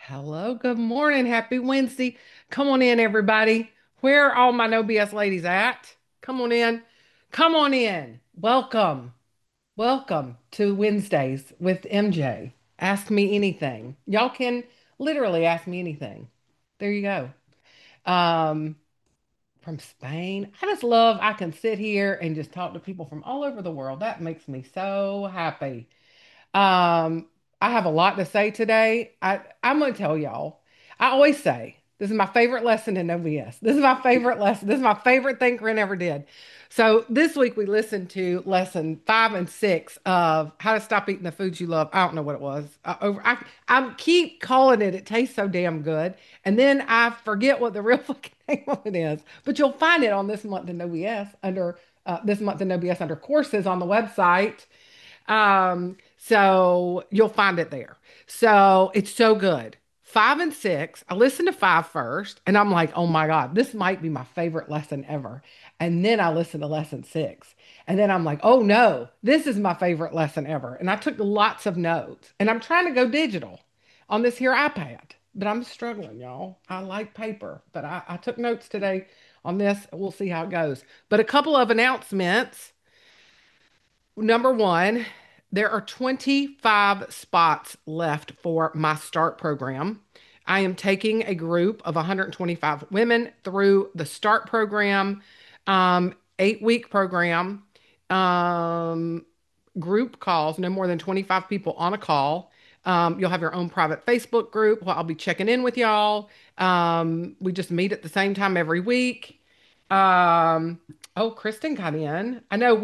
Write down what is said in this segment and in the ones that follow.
Hello, good morning. Happy Wednesday. Come on in, everybody. Where are all my no BS ladies at? Come on in. Come on in. Welcome. Welcome to Wednesdays with MJ. Ask me anything. Y'all can literally ask me anything. There you go. Um, from Spain. I can sit here and just talk to people from all over the world. That makes me so happy. Um, I have a lot to say today. I'm going to tell y'all. I always say this is my favorite lesson in OBS. This is my favorite lesson. This is my favorite thing Corinne ever did. So this week we listened to lesson 5 and 6 of how to stop eating the foods you love. I don't know what it was. I keep calling it. It tastes so damn good, and then I forget what the real fucking name of it is. But you'll find it on this month in OBS under courses on the website. So you'll find it there. So it's so good. 5 and 6, I listened to five first, and I'm like, oh my God, this might be my favorite lesson ever. And then I listened to lesson 6, and then I'm like, oh no, this is my favorite lesson ever. And I took lots of notes, and I'm trying to go digital on this here iPad, but I'm struggling, y'all. I like paper, but I took notes today on this. We'll see how it goes. But a couple of announcements. Number one, there are 25 spots left for my START program. I am taking a group of 125 women through the START program, 8-week program, um, group calls, no more than 25 people on a call. You'll have your own private Facebook group where I'll be checking in with y'all. We just meet at the same time every week. Um, oh, Kristen got in. I know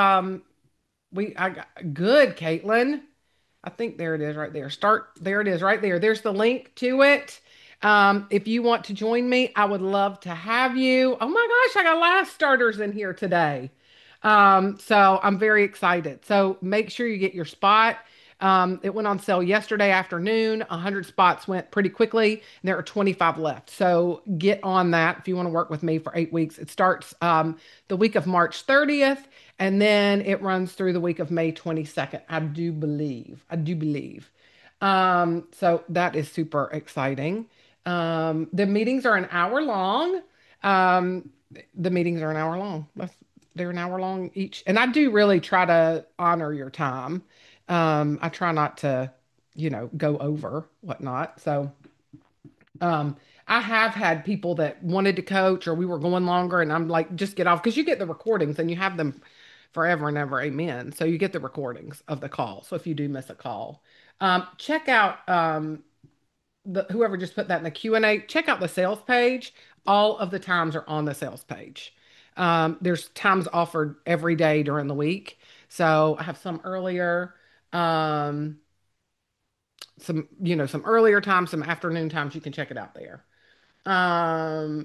I got good, Caitlin. I think there it is right there. There it is right there. There's the link to it. If you want to join me, I would love to have you. Oh my gosh, I got last starters in here today. So I'm very excited. So make sure you get your spot. It went on sale yesterday afternoon. 100 spots went pretty quickly. And there are 25 left. So get on that if you want to work with me for 8 weeks. It starts the week of March 30th, and then it runs through the week of May 22nd. I do believe. I do believe. So that is super exciting. The meetings are an hour long. Um, the meetings are an hour long. They're an hour long each. And I do really try to honor your time. I try not to, go over whatnot. So, um, I have had people that wanted to coach or we were going longer and I'm like, just get off because you get the recordings and you have them forever and ever. Amen. So you get the recordings of the call. So if you do miss a call, check out, whoever just put that in the Q&A, check out the sales page. All of the times are on the sales page. There's times offered every day during the week. So I have some earlier, um, some earlier times, some afternoon times. You can check it out there. Um,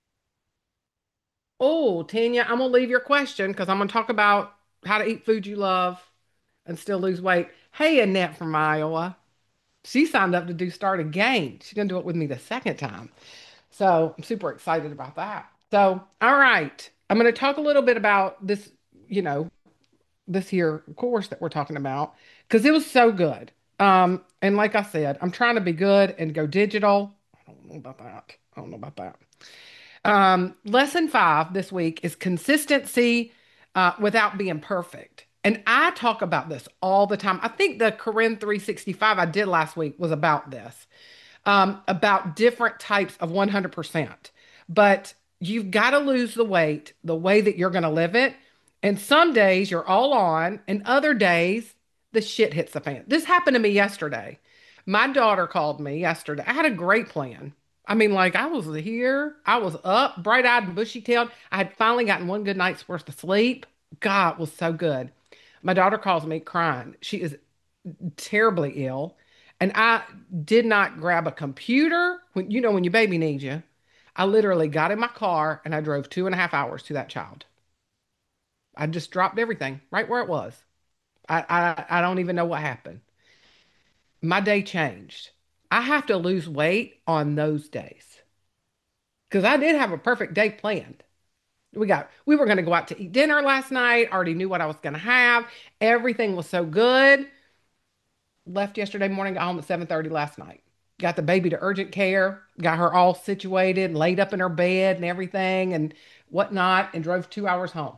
oh, Tanya, I'm gonna leave your question because I'm gonna talk about how to eat food you love and still lose weight. Hey, Annette from Iowa. She signed up to do Start Again. She's gonna do it with me the second time. So I'm super excited about that. So, all right. I'm going to talk a little bit about this, you know, this here course that we're talking about because it was so good. And like I said, I'm trying to be good and go digital. I don't know about that. I don't know about that. Lesson 5 this week is consistency without being perfect. And I talk about this all the time. I think the Corinne 365 I did last week was about this, about different types of 100%. But you've got to lose the weight the way that you're going to live it. And some days you're all on, and other days the shit hits the fan. This happened to me yesterday. My daughter called me yesterday. I had a great plan. I mean, like I was here, I was up, bright eyed and bushy tailed. I had finally gotten one good night's worth of sleep. God, it was so good. My daughter calls me crying. She is terribly ill. And I did not grab a computer when your baby needs you. I literally got in my car and I drove 2.5 hours to that child. I just dropped everything right where it was. I don't even know what happened. My day changed. I have to lose weight on those days because I did have a perfect day planned. We were going to go out to eat dinner last night. Already knew what I was going to have. Everything was so good. Left yesterday morning, got home at 7:30 last night. got the baby to urgent care, got her all situated, laid up in her bed and everything and whatnot, and drove 2 hours home.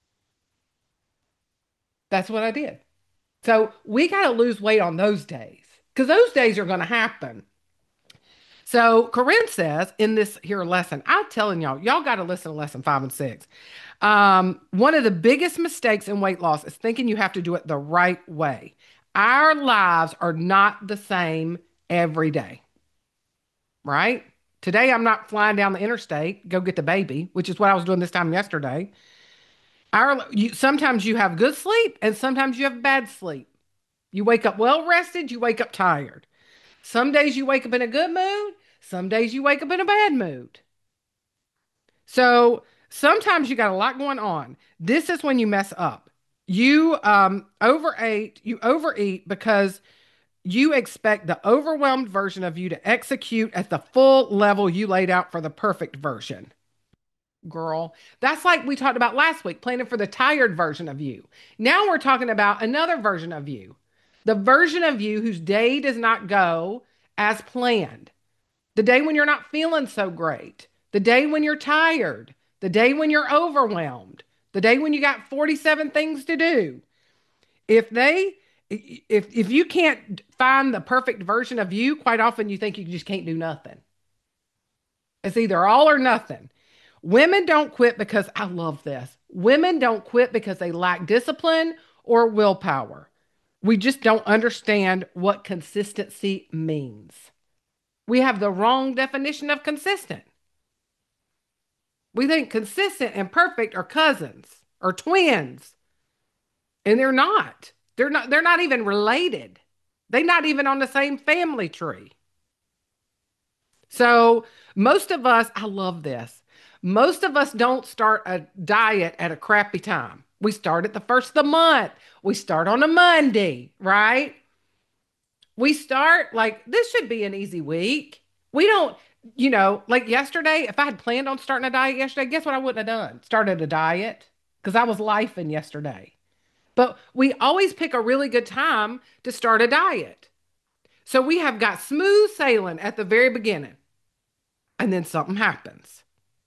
That's what I did. So we got to lose weight on those days because those days are going to happen. So Corinne says in this here lesson, I'm telling y'all got to listen to lesson 5 and 6. One of the biggest mistakes in weight loss is thinking you have to do it the right way. Our lives are not the same every day, right? Today, I'm not flying down the interstate, go get the baby, which is what I was doing this time yesterday. Sometimes you have good sleep and sometimes you have bad sleep. You wake up well rested, you wake up tired. Some days you wake up in a good mood, some days you wake up in a bad mood. So sometimes you got a lot going on. This is when you mess up. You overeat because you expect the overwhelmed version of you to execute at the full level you laid out for the perfect version. Girl, that's like we talked about last week, planning for the tired version of you. Now we're talking about another version of you, the version of you whose day does not go as planned, the day when you're not feeling so great, the day when you're tired, the day when you're overwhelmed, the day when you got 47 things to do. If they if you can't find the perfect version of you, quite often you think you just can't do nothing. It's either all or nothing. Women don't quit because I love this. Women don't quit because they lack discipline or willpower. We just don't understand what consistency means. We have the wrong definition of consistent. We think consistent and perfect are cousins or twins, and they're not. They're not even related. They're not even on the same family tree. So, most of us, I love this. Most of us don't start a diet at a crappy time. We start at the first of the month. We start on a Monday, right? We start like this should be an easy week. We don't, like yesterday, if I had planned on starting a diet yesterday, guess what I wouldn't have done? Started a diet because I was lifing yesterday. But we always pick a really good time to start a diet. So we have got smooth sailing at the very beginning, and then something happens.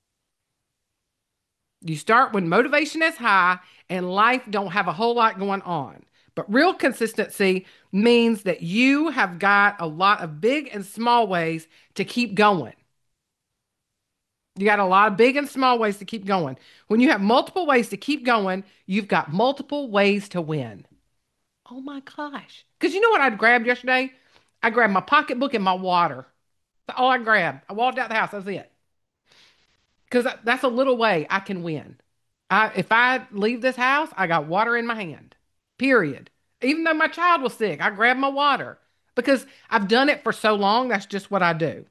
You start when motivation is high and life don't have a whole lot going on. But real consistency means that you have got a lot of big and small ways to keep going. You got a lot of big and small ways to keep going. When you have multiple ways to keep going, you've got multiple ways to win. Oh my gosh. Because you know what I'd grabbed yesterday? I grabbed my pocketbook and my water. That's all I grabbed. I walked out the house. That's it. Because that's a little way I can win. If I leave this house, I got water in my hand. Period. Even though my child was sick, I grabbed my water because I've done it for so long. That's just what I do.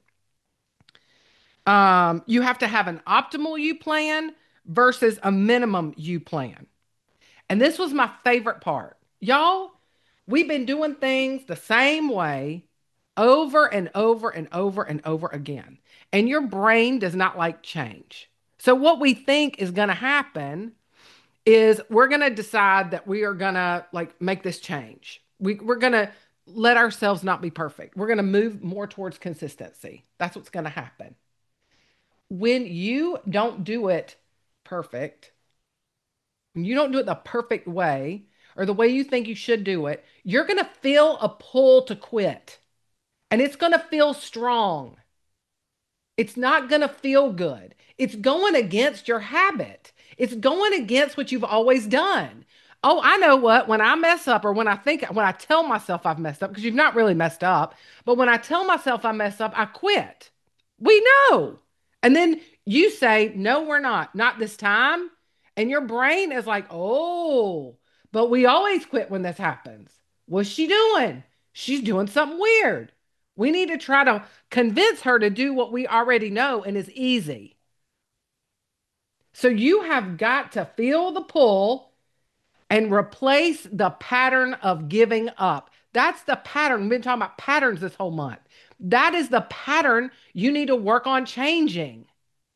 You have to have an optimal you plan versus a minimum you plan. And this was my favorite part. Y'all, we've been doing things the same way over and over and over and over again. And your brain does not like change. So, what we think is going to happen is we're going to decide that we are going to like make this change. We're going to let ourselves not be perfect. We're going to move more towards consistency. That's what's going to happen. When you don't do it perfect, when you don't do it the perfect way or the way you think you should do it, you're going to feel a pull to quit and it's going to feel strong. It's not going to feel good. It's going against your habit. It's going against what you've always done. Oh, I know what, when I mess up or when I tell myself I've messed up, because you've not really messed up, but when I tell myself I mess up, I quit. We know. And then you say, no, we're not this time. And your brain is like, oh, but we always quit when this happens. What's she doing? She's doing something weird. We need to try to convince her to do what we already know and is easy. So you have got to feel the pull and replace the pattern of giving up. That's the pattern. We've been talking about patterns this whole month. That is the pattern you need to work on changing.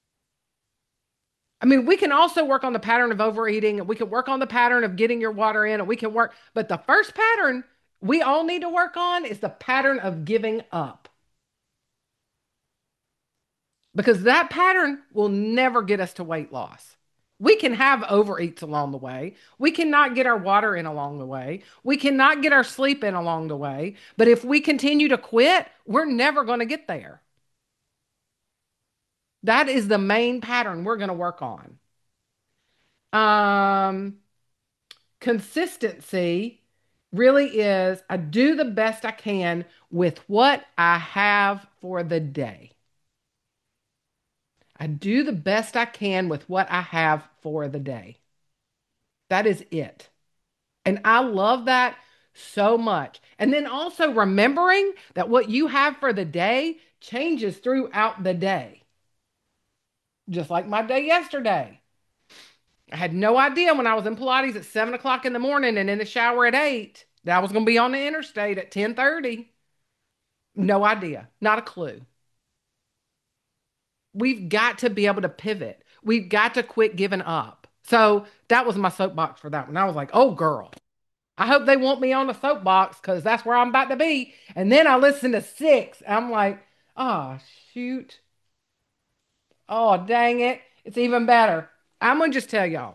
I mean, we can also work on the pattern of overeating and we can work on the pattern of getting your water in and we can work, but the first pattern we all need to work on is the pattern of giving up. because that pattern will never get us to weight loss. We can have overeats along the way. We cannot get our water in along the way. We cannot get our sleep in along the way. But if we continue to quit, we're never going to get there. That is the main pattern we're going to work on. Um, Consistency really is I do the best I can with what I have for the day. I do the best I can with what I have for the day. That is it. And I love that so much. And then also remembering that what you have for the day changes throughout the day. Just like my day yesterday. I had no idea when I was in Pilates at 7 o'clock in the morning and in the shower at 8 that I was going to be on the interstate at 10:30. No idea. Not a clue. We've got to be able to pivot. We've got to quit giving up. So that was my soapbox for that one. I was like, oh, girl, I hope they want me on the soapbox because that's where I'm about to be. And then I listened to six. I'm like, oh, shoot. Oh, dang it. It's even better. I'm going to just tell y'all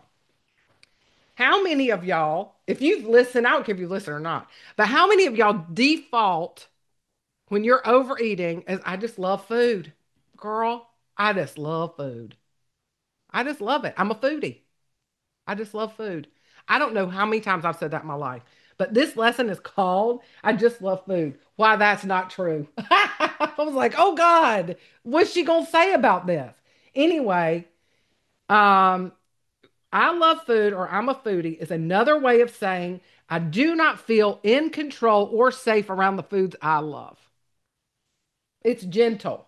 how many of y'all, if you've listened, I don't care if you listen or not, but how many of y'all default when you're overeating as I just love food? Girl, I just love food. I just love it. I'm a foodie. I just love food. I don't know how many times I've said that in my life, but this lesson is called I Just Love Food. Why that's not true. I was like, oh God, what's she gonna say about this? Anyway, um, I love food or I'm a foodie is another way of saying I do not feel in control or safe around the foods I love. It's gentle.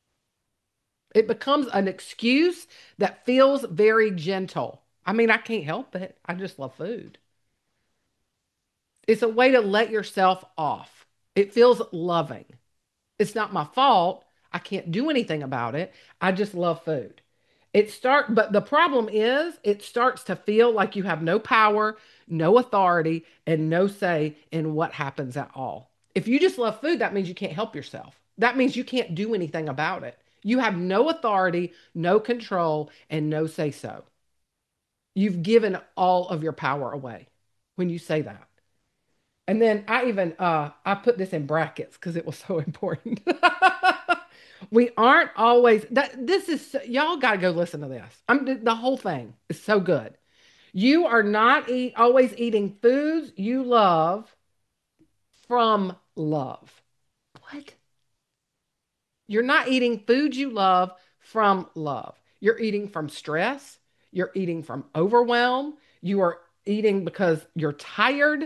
It becomes an excuse that feels very gentle. I mean, I can't help it. I just love food. It's a way to let yourself off. It feels loving. It's not my fault. I can't do anything about it. I just love food. But the problem is it starts to feel like you have no power, no authority, and no say in what happens at all. If you just love food, that means you can't help yourself. That means you can't do anything about it. You have no authority, no control, and no say so. You've given all of your power away when you say that. And then I put this in brackets because it was so important. We aren't always that this is y'all got to go listen to this. The whole thing is so good. You are not always eating foods you love from love. What? You're not eating foods you love from love. You're eating from stress. You're eating from overwhelm. You are eating because you're tired.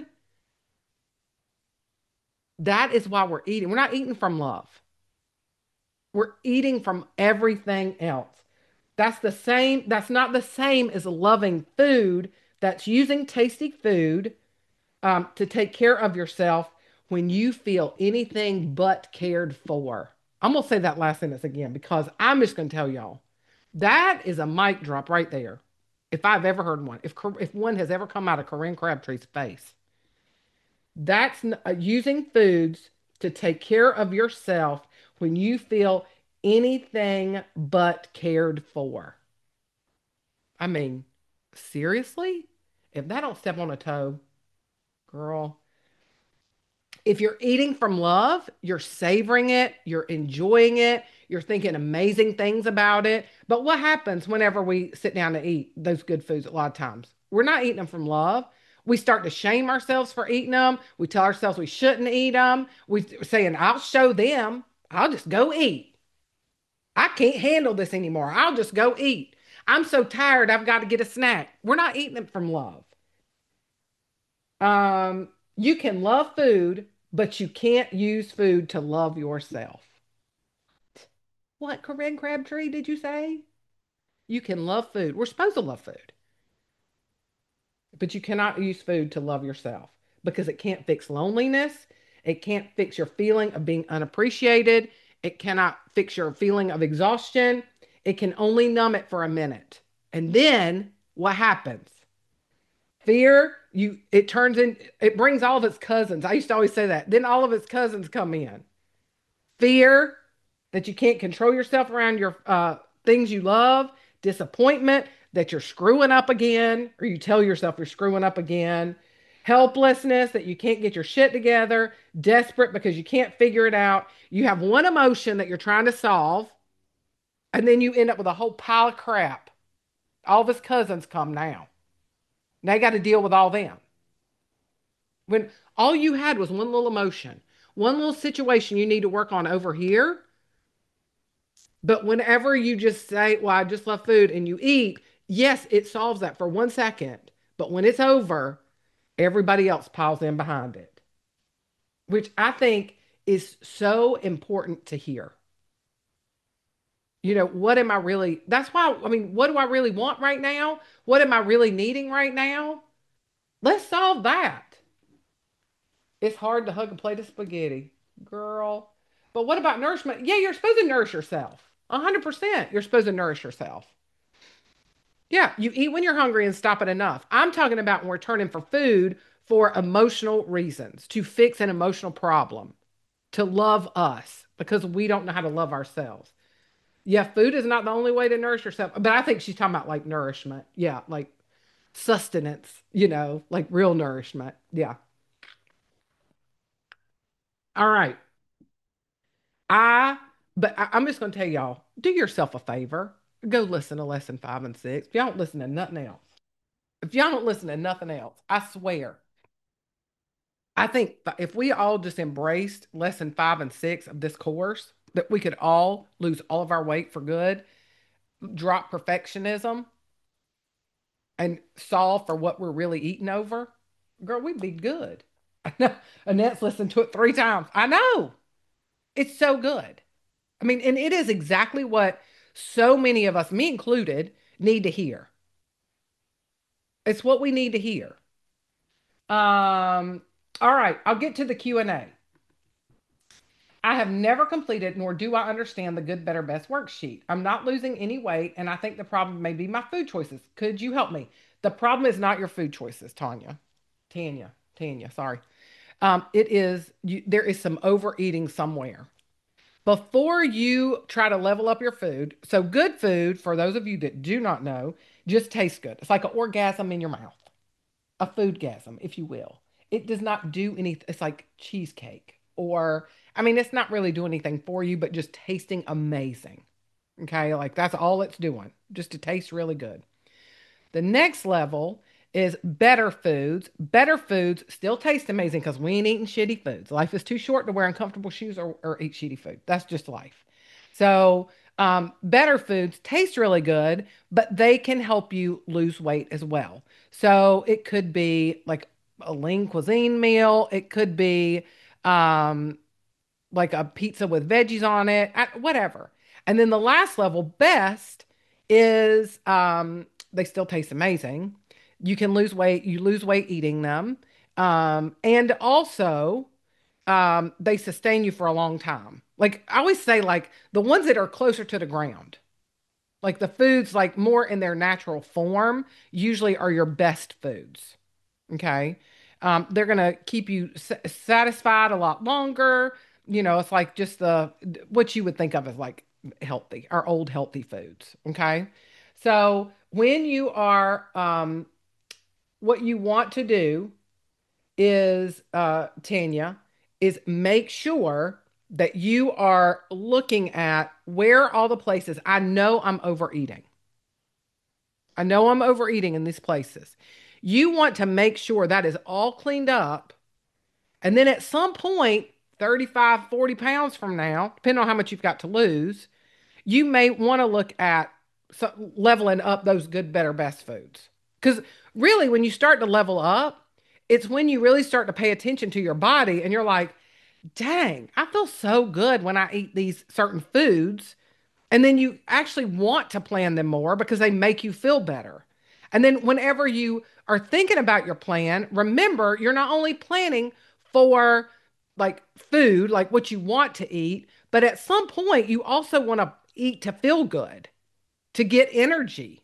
That is why we're eating. We're not eating from love. We're eating from everything else. That's the same, that's not the same as loving food. That's using tasty food to take care of yourself when you feel anything but cared for. I'm going to say that last sentence again because I'm just going to tell y'all that is a mic drop right there. If I've ever heard one, if one has ever come out of Corinne Crabtree's face, that's using foods to take care of yourself when you feel anything but cared for. I mean, seriously? If that don't step on a toe, girl, if you're eating from love, you're savoring it, you're enjoying it, you're thinking amazing things about it. But what happens whenever we sit down to eat those good foods a lot of times? We're not eating them from love. We start to shame ourselves for eating them. We tell ourselves we shouldn't eat them. We're saying, I'll show them. I'll just go eat. I can't handle this anymore. I'll just go eat. I'm so tired, I've got to get a snack. We're not eating it from love. You can love food, but you can't use food to love yourself. What, Corinne Crabtree, did you say? You can love food. We're supposed to love food, but you cannot use food to love yourself because it can't fix loneliness. It can't fix your feeling of being unappreciated. It cannot fix your feeling of exhaustion. It can only numb it for a minute. And then what happens? Fear, it turns in, it brings all of its cousins. I used to always say that. Then all of its cousins come in. Fear, that you can't control yourself around your things you love, disappointment, that you're screwing up again, or you tell yourself you're screwing up again, helplessness, that you can't get your shit together, desperate because you can't figure it out. You have one emotion that you're trying to solve, and then you end up with a whole pile of crap. All of his cousins come now. Now you got to deal with all them. When all you had was one little emotion, one little situation you need to work on over here. But whenever you just say, well, I just love food and you eat, yes, it solves that for 1 second. But when it's over, everybody else piles in behind it, which I think is so important to hear. What am I really, that's why, I mean, what do I really want right now? What am I really needing right now? Let's solve that. It's hard to hug a plate of spaghetti, girl. But what about nourishment? Yeah, you're supposed to nourish yourself. 100%. You're supposed to nourish yourself. Yeah, you eat when you're hungry and stop it enough. I'm talking about when we're turning for food for emotional reasons, to fix an emotional problem, to love us because we don't know how to love ourselves. Yeah, food is not the only way to nourish yourself, but I think she's talking about like nourishment. Yeah, like sustenance, like real nourishment. Yeah. All right. I, I'm just going to tell y'all, do yourself a favor. Go listen to lesson 5 and 6. If y'all don't listen to nothing else, if y'all don't listen to nothing else, I swear, I think if we all just embraced lesson 5 and 6 of this course, that we could all lose all of our weight for good, drop perfectionism, and solve for what we're really eating over, girl, we'd be good. I know. Annette's listened to it 3 times. I know. It's so good. I mean, and it is exactly what so many of us, me included, need to hear. It's what we need to hear. Um, all right, I'll get to the Q&A. I have never completed, nor do I understand the good, better, best worksheet. I'm not losing any weight, and I think the problem may be my food choices. Could you help me? The problem is not your food choices, Tanya. Tanya, sorry. It is there is some overeating somewhere. Before you try to level up your food, so good food, for those of you that do not know, just tastes good. It's like an orgasm in your mouth, a foodgasm, if you will. It does not do anything. It's like cheesecake, or I mean, it's not really doing anything for you, but just tasting amazing. Okay, like that's all it's doing, just to taste really good. The next level is better foods. Better foods still taste amazing because we ain't eating shitty foods. Life is too short to wear uncomfortable shoes or eat shitty food. That's just life. So, better foods taste really good, but they can help you lose weight as well. So, it could be like a lean cuisine meal, it could be um, like a pizza with veggies on it, whatever. And then the last level, best, is they still taste amazing. You can lose weight, you lose weight eating them. And also, they sustain you for a long time. Like I always say, like the ones that are closer to the ground, like the foods like more in their natural form, usually are your best foods. Okay. They're going to keep you satisfied a lot longer. It's like just what you would think of as like healthy or old healthy foods. Okay. So when you are, what you want to do is, Tanya, is make sure that you are looking at where all the places I know I'm overeating. I know I'm overeating in these places. You want to make sure that is all cleaned up. And then at some point, 35, 40 pounds from now, depending on how much you've got to lose, you may want to look at leveling up those good, better, best foods. Because really, when you start to level up, it's when you really start to pay attention to your body and you're like, dang, I feel so good when I eat these certain foods. And then you actually want to plan them more because they make you feel better. And then whenever you are thinking about your plan, remember you're not only planning for like food, like what you want to eat, but at some point you also want to eat to feel good, to get energy,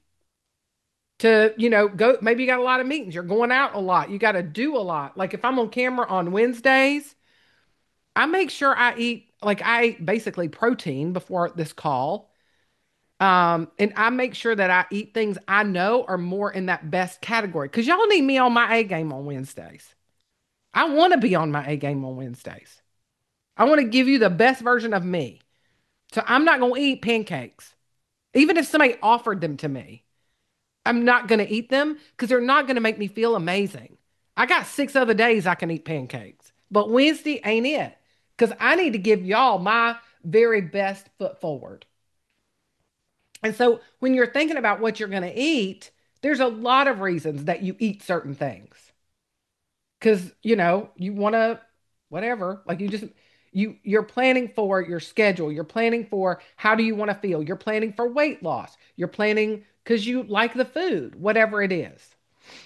to, go. Maybe you got a lot of meetings, you're going out a lot, you got to do a lot. Like if I'm on camera on Wednesdays, I make sure I eat like I basically protein before this call. And I make sure that I eat things I know are more in that best category. Because y'all need me on my A game on Wednesdays. I want to be on my A game on Wednesdays. I want to give you the best version of me. So I'm not going to eat pancakes. Even if somebody offered them to me, I'm not going to eat them because they're not going to make me feel amazing. I got 6 other days I can eat pancakes, but Wednesday ain't it because I need to give y'all my very best foot forward. And so when you're thinking about what you're going to eat, there's a lot of reasons that you eat certain things because you want to whatever, like you're planning for your schedule, you're planning for how do you want to feel, you're planning for weight loss, you're planning because you like the food, whatever it is.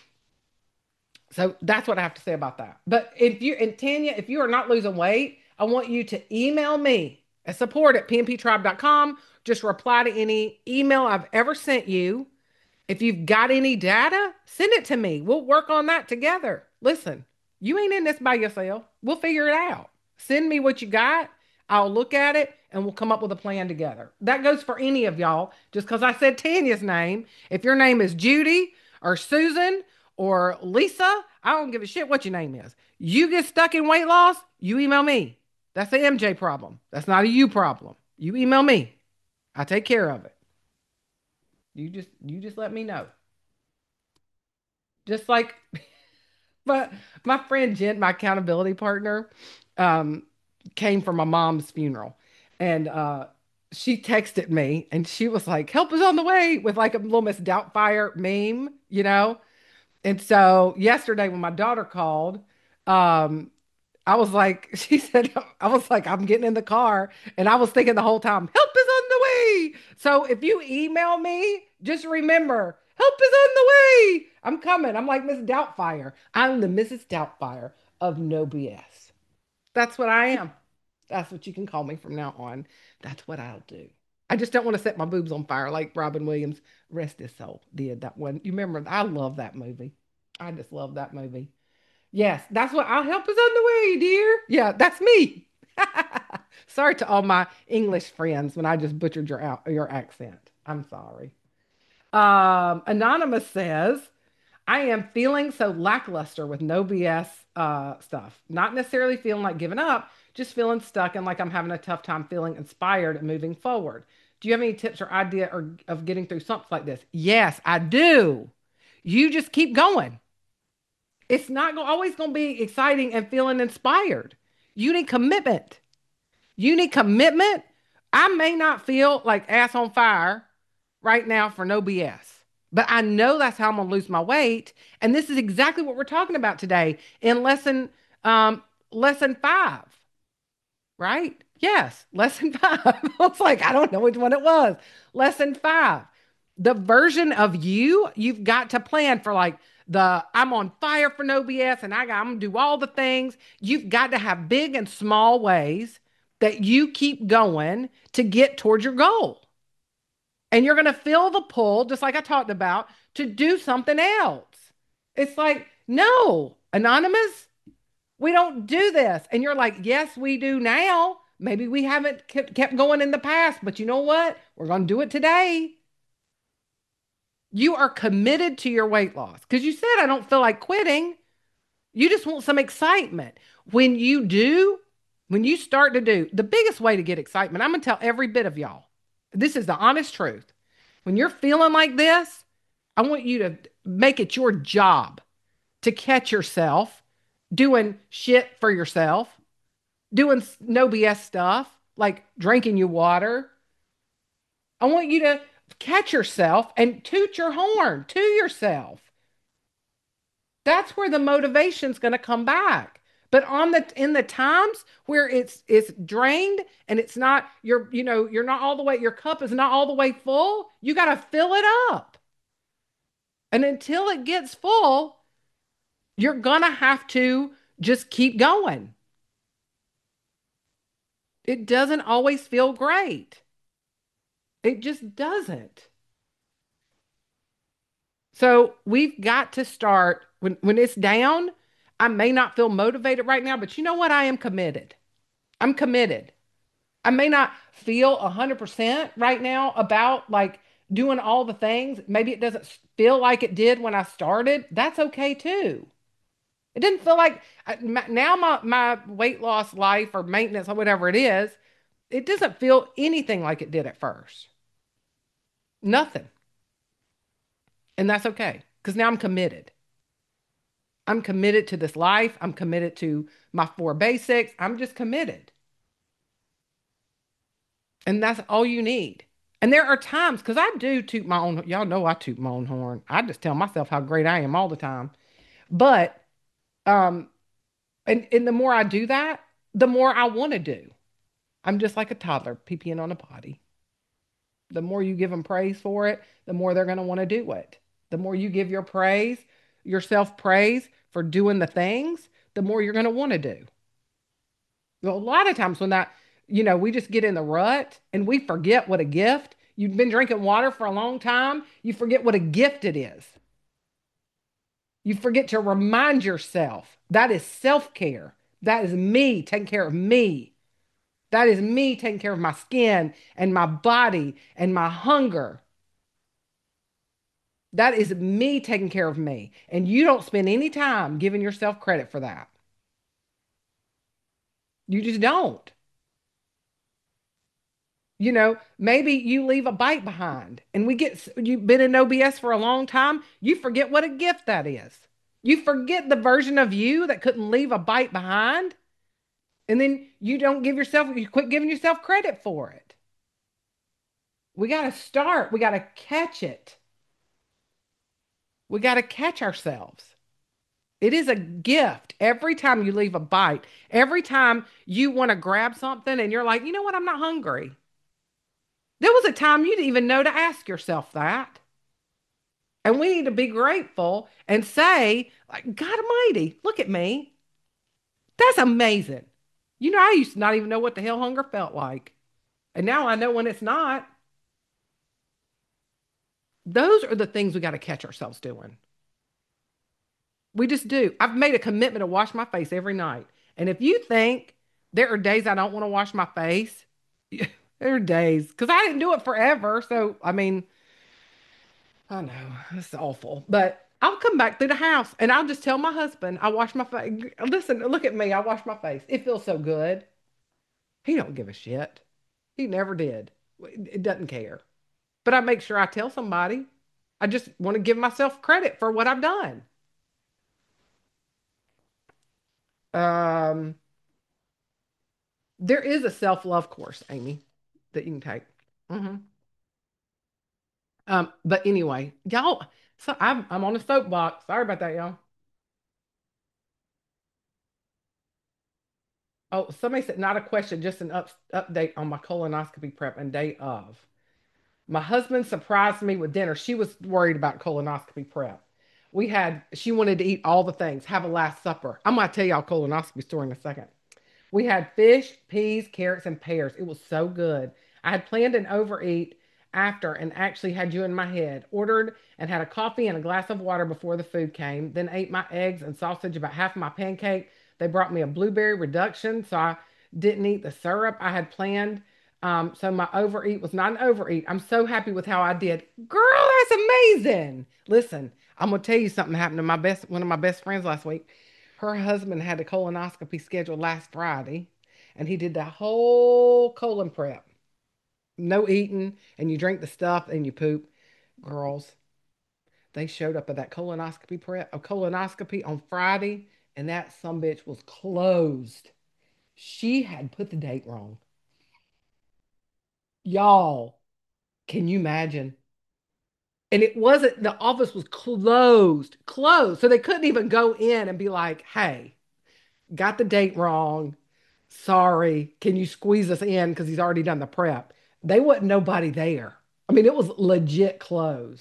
So that's what I have to say about that. But if you and Tanya, if you are not losing weight, I want you to email me at support@pnptribe.com. Just reply to any email I've ever sent you. If you've got any data, send it to me. We'll work on that together. Listen, you ain't in this by yourself. We'll figure it out. Send me what you got. I'll look at it and we'll come up with a plan together. That goes for any of y'all. Just because I said Tanya's name, if your name is Judy or Susan or Lisa, I don't give a shit what your name is. You get stuck in weight loss, you email me. That's the MJ problem. That's not a you problem. You email me. I take care of it. You just let me know. Just like but my friend Jen, my accountability partner, um, came from my mom's funeral. And she texted me and she was like, help is on the way with like a little Miss Doubtfire meme. And so yesterday when my daughter called, um, I was like, she said, I was like, I'm getting in the car. And I was thinking the whole time, help is on the way. So if you email me, just remember, help is on the way. I'm coming. I'm like Miss Doubtfire. I'm the Mrs. Doubtfire of no BS. That's what I am. That's what you can call me from now on. That's what I'll do. I just don't want to set my boobs on fire like Robin Williams, rest his soul, did that one. You remember? I love that movie. I just love that movie. Yes, that's what I'll help is on the way, dear. Yeah, that's me. Sorry to all my English friends when I just butchered your accent. I'm sorry. Anonymous says, I am feeling so lackluster with no BS stuff. Not necessarily feeling like giving up, just feeling stuck and like I'm having a tough time feeling inspired and moving forward. Do you have any tips or idea of getting through something like this? Yes, I do. You just keep going. It's not always going to be exciting and feeling inspired. You need commitment. You need commitment. I may not feel like ass on fire right now for no BS, but I know that's how I'm going to lose my weight. And this is exactly what we're talking about today in lesson 5, right? Yes, lesson 5. I was like, I don't know which one it was. Lesson 5. The version of you've got to plan for like the I'm on fire for no BS and I'm gonna do all the things. You've got to have big and small ways that you keep going to get towards your goal. And you're gonna feel the pull, just like I talked about, to do something else. It's like, no, anonymous, we don't do this. And you're like, yes, we do now. Maybe we haven't kept going in the past, but you know what? We're going to do it today. You are committed to your weight loss because you said, I don't feel like quitting. You just want some excitement. When you do, when you start to do, the biggest way to get excitement, I'm going to tell every bit of y'all. This is the honest truth. When you're feeling like this, I want you to make it your job to catch yourself doing shit for yourself, doing no BS stuff, like drinking your water. I want you to catch yourself and toot your horn to yourself. That's where the motivation's going to come back. But on the in the times where it's drained and it's not you're not all the way your cup is not all the way full, you got to fill it up. And until it gets full, you're going to have to just keep going. It doesn't always feel great. It just doesn't. So we've got to start when it's down. I may not feel motivated right now, but you know what? I am committed. I'm committed. I may not feel 100% right now about like doing all the things. Maybe it doesn't feel like it did when I started. That's okay too. It didn't feel like now my weight loss life or maintenance or whatever it is, it doesn't feel anything like it did at first. Nothing. And that's okay because now I'm committed. I'm committed to this life. I'm committed to my four basics. I'm just committed. And that's all you need. And there are times, because I do toot my own, y'all know I toot my own horn. I just tell myself how great I am all the time. But, um, and the more I do that, the more I want to do. I'm just like a toddler peeing on a potty. The more you give them praise for it, the more they're going to want to do it. The more you give yourself praise for doing the things, the more you're going to want to do. Well, a lot of times when we just get in the rut and we forget what a gift. You've been drinking water for a long time, you forget what a gift it is. You forget to remind yourself that is self care. That is me taking care of me. That is me taking care of my skin and my body and my hunger. That is me taking care of me. And you don't spend any time giving yourself credit for that. You just don't. Maybe you leave a bite behind and you've been in OBS for a long time. You forget what a gift that is. You forget the version of you that couldn't leave a bite behind. And then you quit giving yourself credit for it. We got to start. We got to catch it. We got to catch ourselves. It is a gift. Every time you leave a bite, every time you want to grab something and you're like, you know what? I'm not hungry. There was a time you didn't even know to ask yourself that. And we need to be grateful and say, like, God Almighty, look at me. That's amazing. I used to not even know what the hell hunger felt like. And now I know when it's not. Those are the things we got to catch ourselves doing. We just do. I've made a commitment to wash my face every night. And if you think there are days I don't want to wash my face, there are days because I didn't do it forever. So, I mean, I know it's awful, but I'll come back through the house and I'll just tell my husband I wash my face. Listen, look at me. I wash my face. It feels so good. He don't give a shit. He never did. It doesn't care. But I make sure I tell somebody. I just want to give myself credit for what I've done. Um, there is a self-love course, Amy, that you can take. hmm but anyway, y'all. So I'm on a soapbox. Sorry about that, y'all. Oh, somebody said not a question, just an update on my colonoscopy prep and day of. My husband surprised me with dinner. She was worried about colonoscopy prep. She wanted to eat all the things, have a last supper. I'm gonna tell y'all colonoscopy story in a second. We had fish, peas, carrots, and pears. It was so good. I had planned an overeat after and actually had you in my head. Ordered and had a coffee and a glass of water before the food came. Then ate my eggs and sausage, about half of my pancake. They brought me a blueberry reduction, so I didn't eat the syrup I had planned. So my overeat was not an overeat. I'm so happy with how I did. Girl, that's amazing. Listen, I'm gonna tell you something happened to one of my best friends last week. Her husband had a colonoscopy scheduled last Friday, and he did the whole colon prep. No eating, and you drink the stuff and you poop. Girls, they showed up at that colonoscopy on Friday, and that sumbitch was closed. She had put the date wrong. Y'all, can you imagine? And it wasn't, the office was closed. So they couldn't even go in and be like, hey, got the date wrong. Sorry, can you squeeze us in? Because he's already done the prep. They wasn't nobody there. I mean, it was legit closed.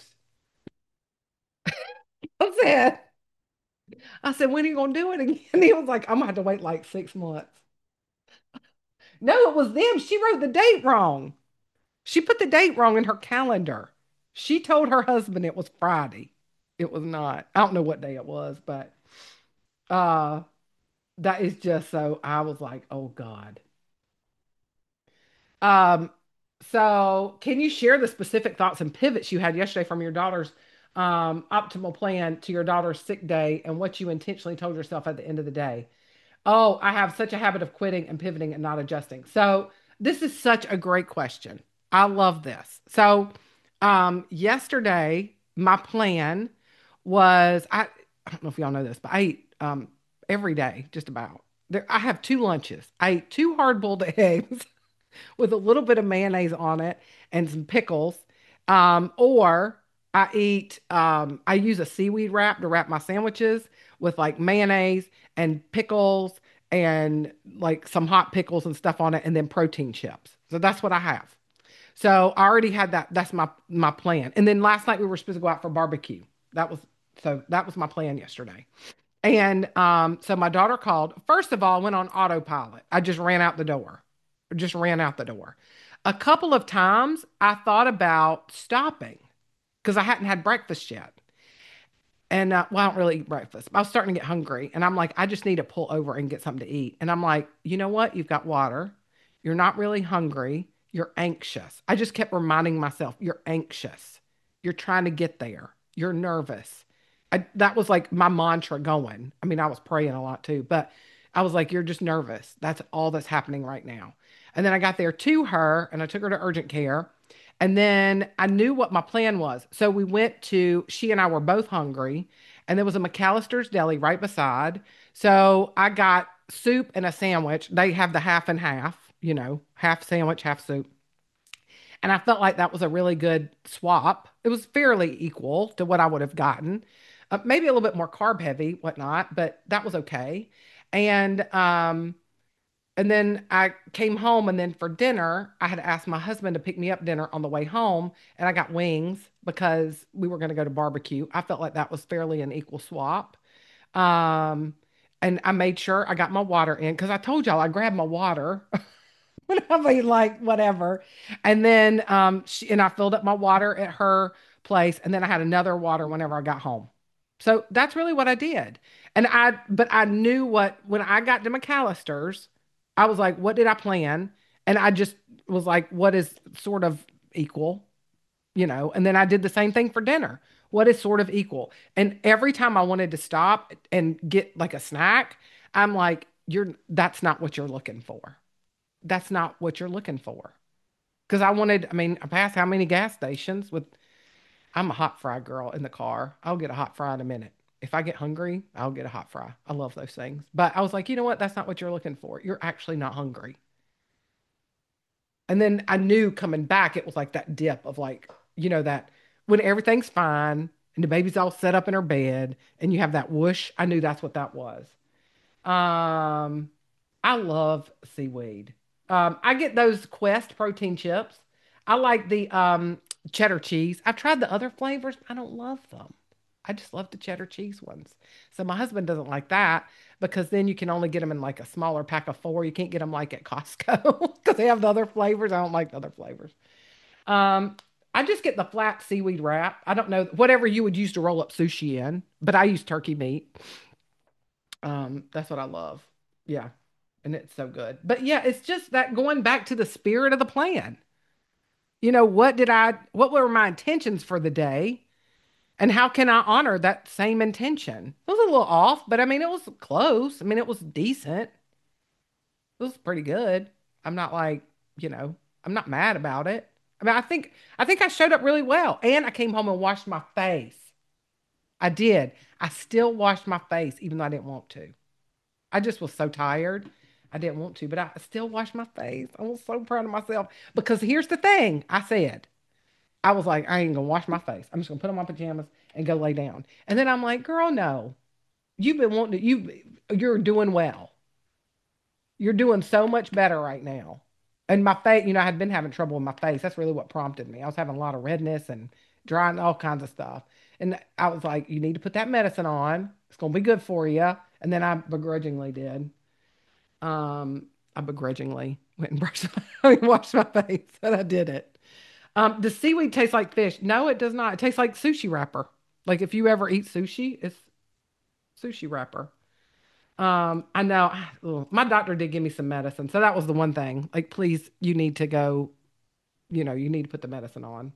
I I said, when are you gonna do it again? And he was like, I'm gonna have to wait like 6 months. No, it was them. She wrote the date wrong. She put the date wrong in her calendar. She told her husband it was Friday. It was not. I don't know what day it was, but uh that is just so I was like, oh God. Um, so can you share the specific thoughts and pivots you had yesterday from your daughter's optimal plan to your daughter's sick day and what you intentionally told yourself at the end of the day? Oh, I have such a habit of quitting and pivoting and not adjusting. So this is such a great question. I love this. So yesterday, my plan was I don't know if y'all know this, but I eat every day, just about. I have two lunches. I ate two hard-boiled eggs with a little bit of mayonnaise on it and some pickles. Or I use a seaweed wrap to wrap my sandwiches with like mayonnaise and pickles and like some hot pickles and stuff on it, and then protein chips. So that's what I have. So I already had that. That's my plan. And then last night we were supposed to go out for barbecue. That was that was my plan yesterday. And so my daughter called. First of all, I went on autopilot. I just ran out the door. Just ran out the door. A couple of times I thought about stopping because I hadn't had breakfast yet. And well, I don't really eat breakfast. I was starting to get hungry. And I'm like, I just need to pull over and get something to eat. And I'm like, you know what? You've got water. You're not really hungry. You're anxious. I just kept reminding myself, you're anxious. You're trying to get there. You're nervous. That was like my mantra going. I mean, I was praying a lot too, but I was like, you're just nervous. That's all that's happening right now. And then I got there to her and I took her to urgent care. And then I knew what my plan was. So we went to, she and I were both hungry, and there was a McAllister's Deli right beside. So I got soup and a sandwich. They have the half and half, half sandwich, half soup. And I felt like that was a really good swap. It was fairly equal to what I would have gotten. Maybe a little bit more carb heavy, whatnot, but that was okay. And and then I came home, and then for dinner, I had asked my husband to pick me up dinner on the way home, and I got wings because we were going to go to barbecue. I felt like that was fairly an equal swap. Um, and I made sure I got my water in because I told y'all I grabbed my water when I mean like whatever. And then and I filled up my water at her place, and then I had another water whenever I got home. So that's really what I did. But I knew what when I got to McAllister's, I was like, what did I plan? And I just was like, what is sort of equal? And then I did the same thing for dinner. What is sort of equal? And every time I wanted to stop and get like a snack, I'm like, that's not what you're looking for. That's not what you're looking for. Because I mean, I passed how many gas stations I'm a hot fry girl in the car. I'll get a hot fry in a minute. If I get hungry, I'll get a hot fry. I love those things. But I was like, you know what? That's not what you're looking for. You're actually not hungry. And then I knew coming back, it was like that dip of like, that when everything's fine and the baby's all set up in her bed and you have that whoosh, I knew that's what that was. Um, I love seaweed. I get those Quest protein chips. I like the cheddar cheese. I've tried the other flavors. I don't love them. I just love the cheddar cheese ones. So my husband doesn't like that because then you can only get them in like a smaller pack of four. You can't get them like at Costco because they have the other flavors. I don't like the other flavors. Um, I just get the flat seaweed wrap. I don't know whatever you would use to roll up sushi in, but I use turkey meat. That's what I love. Yeah. And it's so good. But yeah, it's just that going back to the spirit of the plan. What were my intentions for the day? And how can I honor that same intention? It was a little off, but I mean, it was close. I mean, it was decent. It was pretty good. I'm not like, you know, I'm not mad about it. I mean, I think I showed up really well. And I came home and washed my face. I did. I still washed my face, even though I didn't want to. I just was so tired. I didn't want to, but I still washed my face. I was so proud of myself because here's the thing I said. I was like, I ain't gonna wash my face. I'm just gonna put on my pajamas and go lay down. And then I'm like, girl, no. You've been wanting to, you're doing well. You're doing so much better right now. And my face, I had been having trouble with my face. That's really what prompted me. I was having a lot of redness and dry and all kinds of stuff. And I was like, you need to put that medicine on. It's gonna be good for you. And then I begrudgingly did. I begrudgingly went and washed my face, and I did it. Does seaweed taste like fish? No, it does not. It tastes like sushi wrapper. Like if you ever eat sushi, it's sushi wrapper. I know my doctor did give me some medicine, so that was the one thing. Like, please, you need to go, you need to put the medicine on.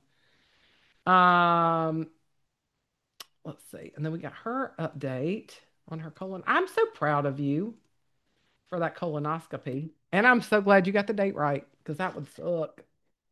Um, let's see. And then we got her update on her colon. I'm so proud of you for that colonoscopy. And I'm so glad you got the date right because that would suck.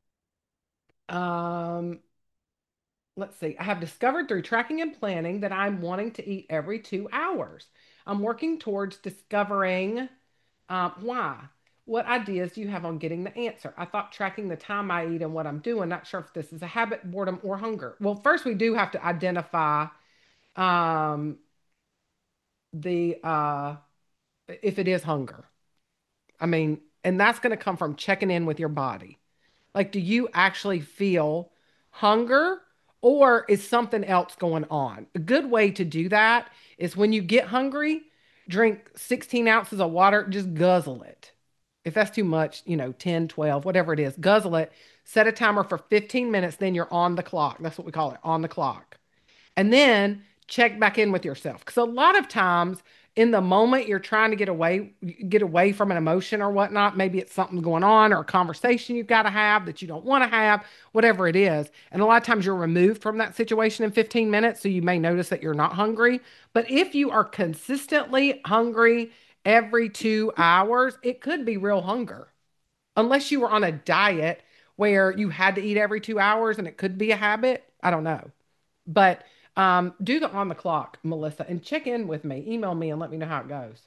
Um, let's see. I have discovered through tracking and planning that I'm wanting to eat every 2 hours. I'm working towards discovering why. What ideas do you have on getting the answer? I thought tracking the time I eat and what I'm doing, not sure if this is a habit, boredom, or hunger. Well, first, we do have to identify um, the if it is hunger. I mean, and that's going to come from checking in with your body. Like, do you actually feel hunger or is something else going on? A good way to do that is when you get hungry, drink 16 ounces of water, just guzzle it. If that's too much, 10, 12, whatever it is, guzzle it. Set a timer for 15 minutes, then you're on the clock. That's what we call it, on the clock. And then check back in with yourself. Because a lot of times in the moment you're trying to get away from an emotion or whatnot. Maybe it's something going on or a conversation you've got to have that you don't want to have, whatever it is. And a lot of times you're removed from that situation in 15 minutes. So you may notice that you're not hungry. But if you are consistently hungry every 2 hours, it could be real hunger. Unless you were on a diet where you had to eat every 2 hours and it could be a habit. I don't know. But do the on the clock, Melissa, and check in with me. Email me and let me know how it goes.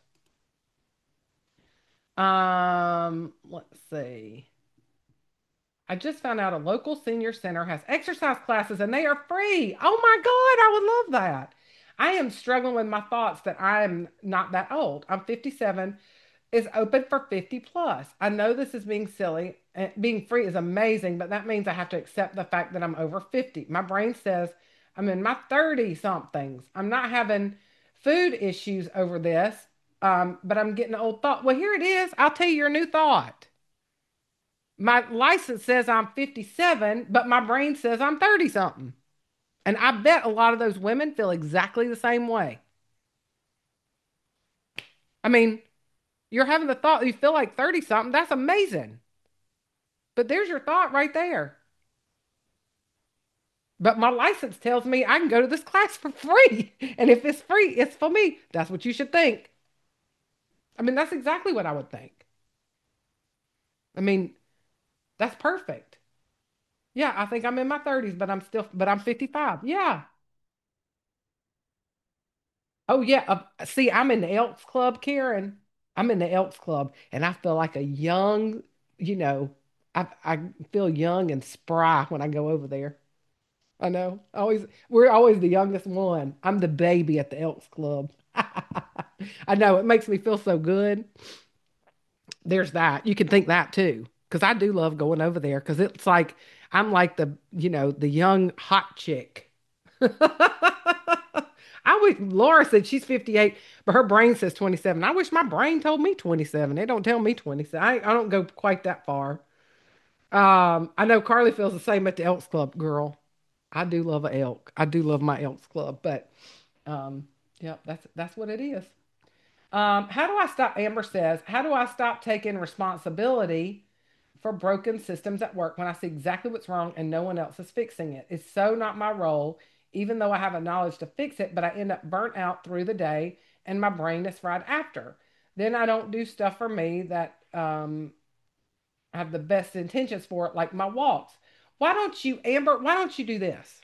Let's see. I just found out a local senior center has exercise classes and they are free. Oh my God, I would love that. I am struggling with my thoughts that I am not that old. I'm 57, is open for 50 plus. I know this is being silly. And being free is amazing, but that means I have to accept the fact that I'm over 50. My brain says I'm in my 30 somethings. I'm not having food issues over this, but I'm getting an old thought. Well, here it is. I'll tell you your new thought. My license says I'm 57, but my brain says I'm 30 something. And I bet a lot of those women feel exactly the same way. I mean, you're having the thought that you feel like 30 something. That's amazing. But there's your thought right there. But my license tells me I can go to this class for free. And if it's free, it's for me. That's what you should think. I mean, that's exactly what I would think. I mean, that's perfect. Yeah, I think I'm in my 30s, but I'm 55. Yeah. Oh, yeah. See, I'm in the Elks Club, Karen. I'm in the Elks Club, and I feel like a young, you know, I feel young and spry when I go over there. I know. We're always the youngest one. I'm the baby at the Elks Club. I know it makes me feel so good. There's that. You can think that too, because I do love going over there because it's like I'm like the young hot chick. I wish Laura said she's 58, but her brain says 27. I wish my brain told me 27. It don't tell me 27. I don't go quite that far. I know Carly feels the same at the Elks Club, girl. I do love a elk. I do love my Elks Club, but um, yeah, that's what it is. How do I stop? Amber says, how do I stop taking responsibility for broken systems at work when I see exactly what's wrong and no one else is fixing it? It's so not my role, even though I have a knowledge to fix it, but I end up burnt out through the day and my brain is fried after. Then I don't do stuff for me that have the best intentions for it, like my walks. Why don't you, Amber, why don't you do this?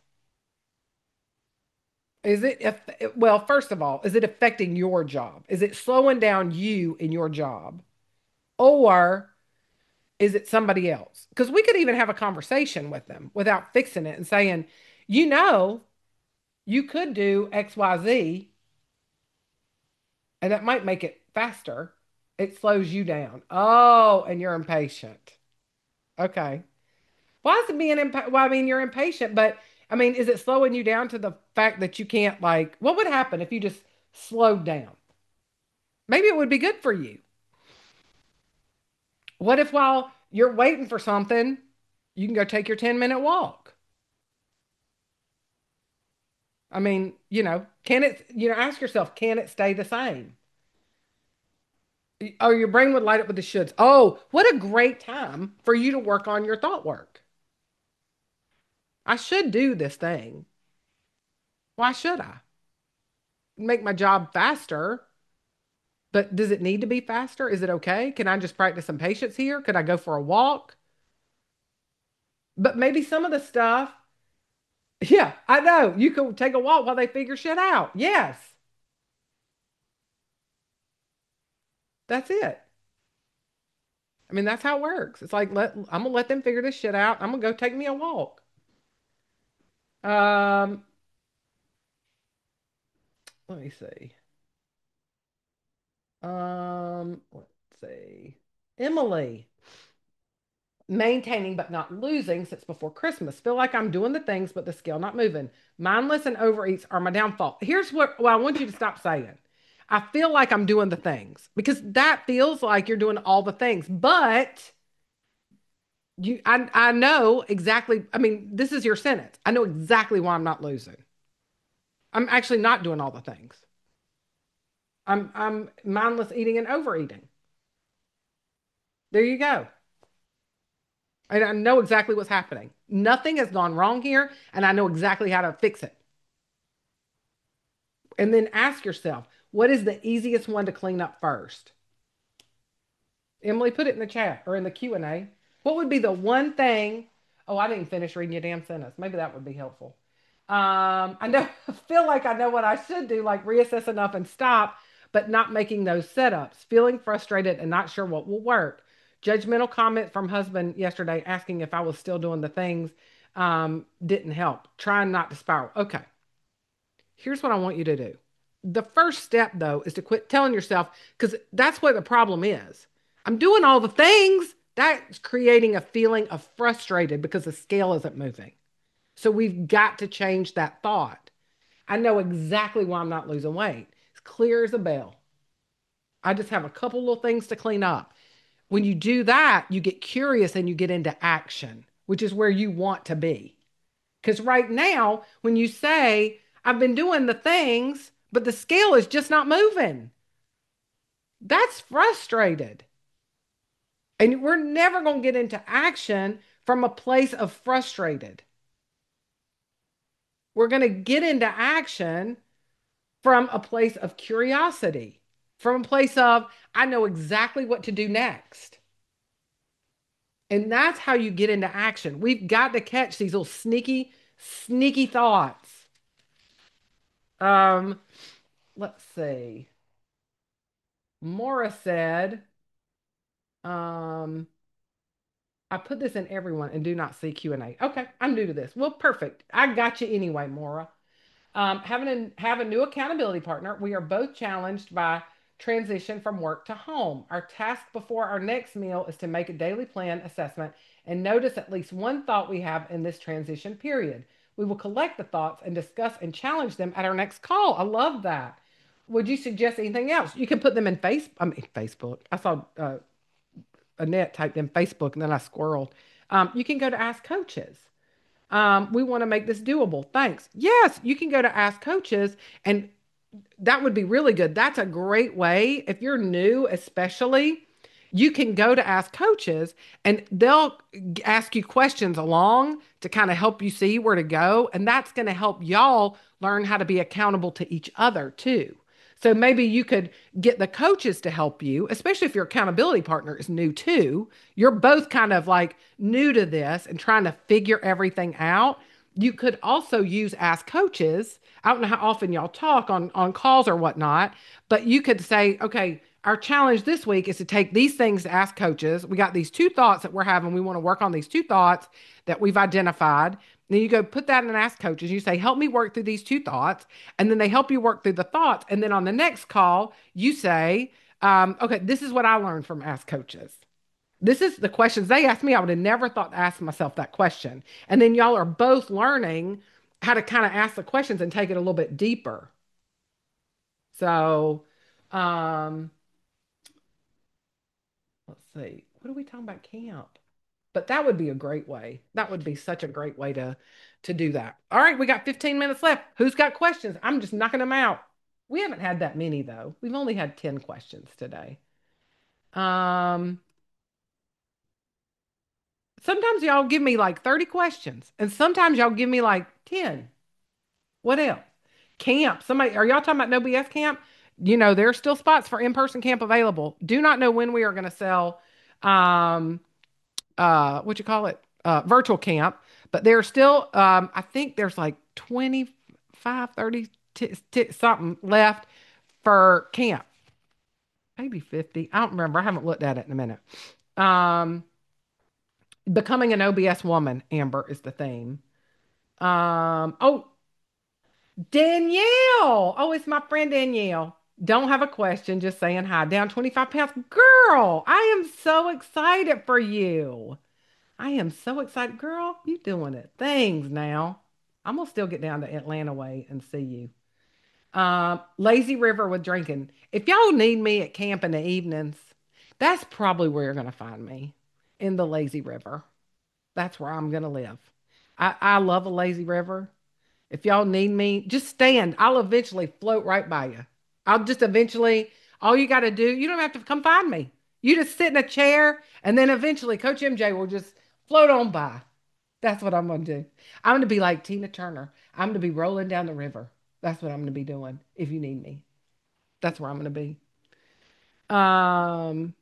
Is it, if, well, first of all, is it affecting your job? Is it slowing down you in your job? Or is it somebody else? Because we could even have a conversation with them without fixing it and saying, you know, you could do XYZ and that might make it faster. It slows you down. Oh, and you're impatient. Okay. Why is it being impatient? Well, I mean, you're impatient, but I mean, is it slowing you down to the fact that you can't, like, what would happen if you just slowed down? Maybe it would be good for you. What if while you're waiting for something, you can go take your 10-minute walk? I mean, ask yourself, can it stay the same? Oh, your brain would light up with the shoulds. Oh, what a great time for you to work on your thought work. I should do this thing. Why should I? Make my job faster, but does it need to be faster? Is it okay? Can I just practice some patience here? Could I go for a walk? But maybe some of the stuff, yeah, I know. You can take a walk while they figure shit out. Yes, that's it. I mean, that's how it works. It's like I'm gonna let them figure this shit out. I'm gonna go take me a walk. Um, let me see. Let's see. Emily, maintaining but not losing since before Christmas. Feel like I'm doing the things, but the scale not moving. Mindless and overeats are my downfall. Here's what I want you to stop saying. I feel like I'm doing the things because that feels like you're doing all the things, but I know exactly. I mean, this is your sentence. I know exactly why I'm not losing. I'm actually not doing all the things. I'm mindless eating and overeating. There you go. And I know exactly what's happening. Nothing has gone wrong here, and I know exactly how to fix it. And then ask yourself, what is the easiest one to clean up first? Emily, put it in the chat or in the Q&A. What would be the one thing? Oh, I didn't finish reading your damn sentence. Maybe that would be helpful. I know, feel like I know what I should do, like reassess enough and stop, but not making those setups, feeling frustrated and not sure what will work. Judgmental comment from husband yesterday asking if I was still doing the things didn't help. Trying not to spiral. Okay, here's what I want you to do. The first step, though, is to quit telling yourself, because that's what the problem is. I'm doing all the things. That's creating a feeling of frustrated because the scale isn't moving. So we've got to change that thought. I know exactly why I'm not losing weight. It's clear as a bell. I just have a couple little things to clean up. When you do that, you get curious and you get into action, which is where you want to be. Because right now, when you say, I've been doing the things, but the scale is just not moving, that's frustrated. And we're never going to get into action from a place of frustrated. We're going to get into action from a place of curiosity, from a place of, I know exactly what to do next. And that's how you get into action. We've got to catch these little sneaky, sneaky thoughts. Um, let's see. Mora said, um, I put this in everyone and do not see Q&A. Okay, I'm new to this. Well, perfect. I got you anyway, Mora. Have a new accountability partner. We are both challenged by transition from work to home. Our task before our next meal is to make a daily plan assessment and notice at least one thought we have in this transition period. We will collect the thoughts and discuss and challenge them at our next call. I love that. Would you suggest anything else? You can put them in Facebook. I saw Annette typed in Facebook and then I squirreled. You can go to Ask Coaches. We want to make this doable. Thanks. Yes, you can go to Ask Coaches, and that would be really good. That's a great way. If you're new, especially, you can go to Ask Coaches and they'll ask you questions along to kind of help you see where to go. And that's going to help y'all learn how to be accountable to each other too. So maybe you could get the coaches to help you, especially if your accountability partner is new too. You're both kind of like new to this and trying to figure everything out. You could also use Ask Coaches. I don't know how often y'all talk on calls or whatnot, but you could say, okay, our challenge this week is to take these things to Ask Coaches. We got these two thoughts that we're having. We want to work on these two thoughts that we've identified. Then you go put that in Ask Coaches. You say, help me work through these two thoughts. And then they help you work through the thoughts. And then on the next call, you say, okay, this is what I learned from Ask Coaches. This is the questions they asked me. I would have never thought to ask myself that question. And then y'all are both learning how to kind of ask the questions and take it a little bit deeper. So, um, let's see. What are we talking about camp? But that would be a great way. That would be such a great way to do that. All right, we got 15 minutes left. Who's got questions? I'm just knocking them out. We haven't had that many though. We've only had 10 questions today. Um, Sometimes y'all give me like 30 questions, and sometimes y'all give me like 10. What else? Camp. Somebody, are y'all talking about No BS camp? There's still spots for in-person camp available. Do not know when we are going to sell um what you call it? Virtual camp, but there's still I think there's like 25, 30 something left for camp. Maybe 50. I don't remember. I haven't looked at it in a minute. Um Becoming an OBS woman, Amber, is the theme. Oh, Danielle. Oh, it's my friend Danielle. Don't have a question, just saying hi. Down 25 pounds. Girl, I am so excited for you. I am so excited. Girl, you doing it. Things now. I'm gonna still get down to Atlanta way and see you. Lazy River with drinking. If y'all need me at camp in the evenings, that's probably where you're gonna find me. In the Lazy River. That's where I'm gonna live. I love a lazy river. If y'all need me, just stand. I'll eventually float right by you. I'll just eventually, all you got to do, you don't have to come find me. You just sit in a chair, and then eventually Coach MJ will just float on by. That's what I'm going to do. I'm going to be like Tina Turner. I'm going to be rolling down the river. That's what I'm going to be doing if you need me. That's where I'm going to be. Um,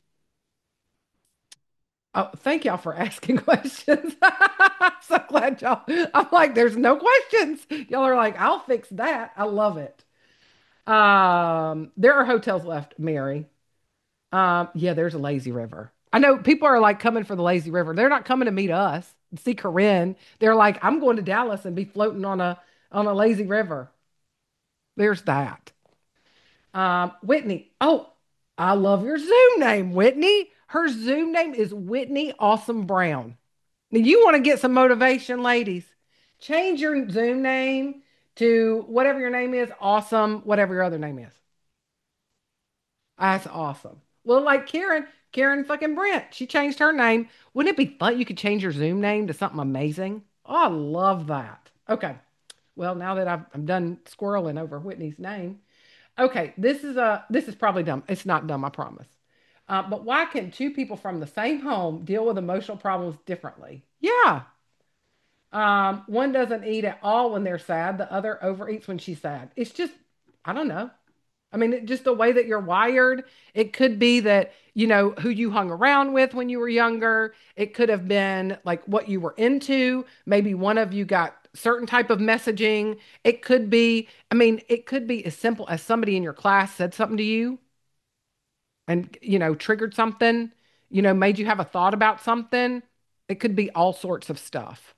oh, thank y'all for asking questions. I'm so glad y'all. I'm like, there's no questions. Y'all are like, I'll fix that. I love it. There are hotels left, Mary. Yeah, there's a lazy river. I know people are like coming for the lazy river. They're not coming to meet us, see Corinne. They're like, I'm going to Dallas and be floating on a lazy river. There's that. Whitney. Oh, I love your Zoom name, Whitney. Her Zoom name is Whitney Awesome Brown. Now you want to get some motivation, ladies. Change your Zoom name to whatever your name is, awesome, whatever your other name is. That's awesome. Well, like Karen fucking Brent, she changed her name. Wouldn't it be fun? You could change your Zoom name to something amazing. Oh, I love that. Okay. Well, now that I'm done squirreling over Whitney's name. Okay, this is probably dumb. It's not dumb, I promise. But why can two people from the same home deal with emotional problems differently? Yeah. One doesn't eat at all when they're sad. The other overeats when she's sad. It's just, I don't know. I mean, just the way that you're wired. It could be that, who you hung around with when you were younger. It could have been like what you were into. Maybe one of you got certain type of messaging. It could be, I mean, it could be as simple as somebody in your class said something to you and, triggered something, made you have a thought about something. It could be all sorts of stuff.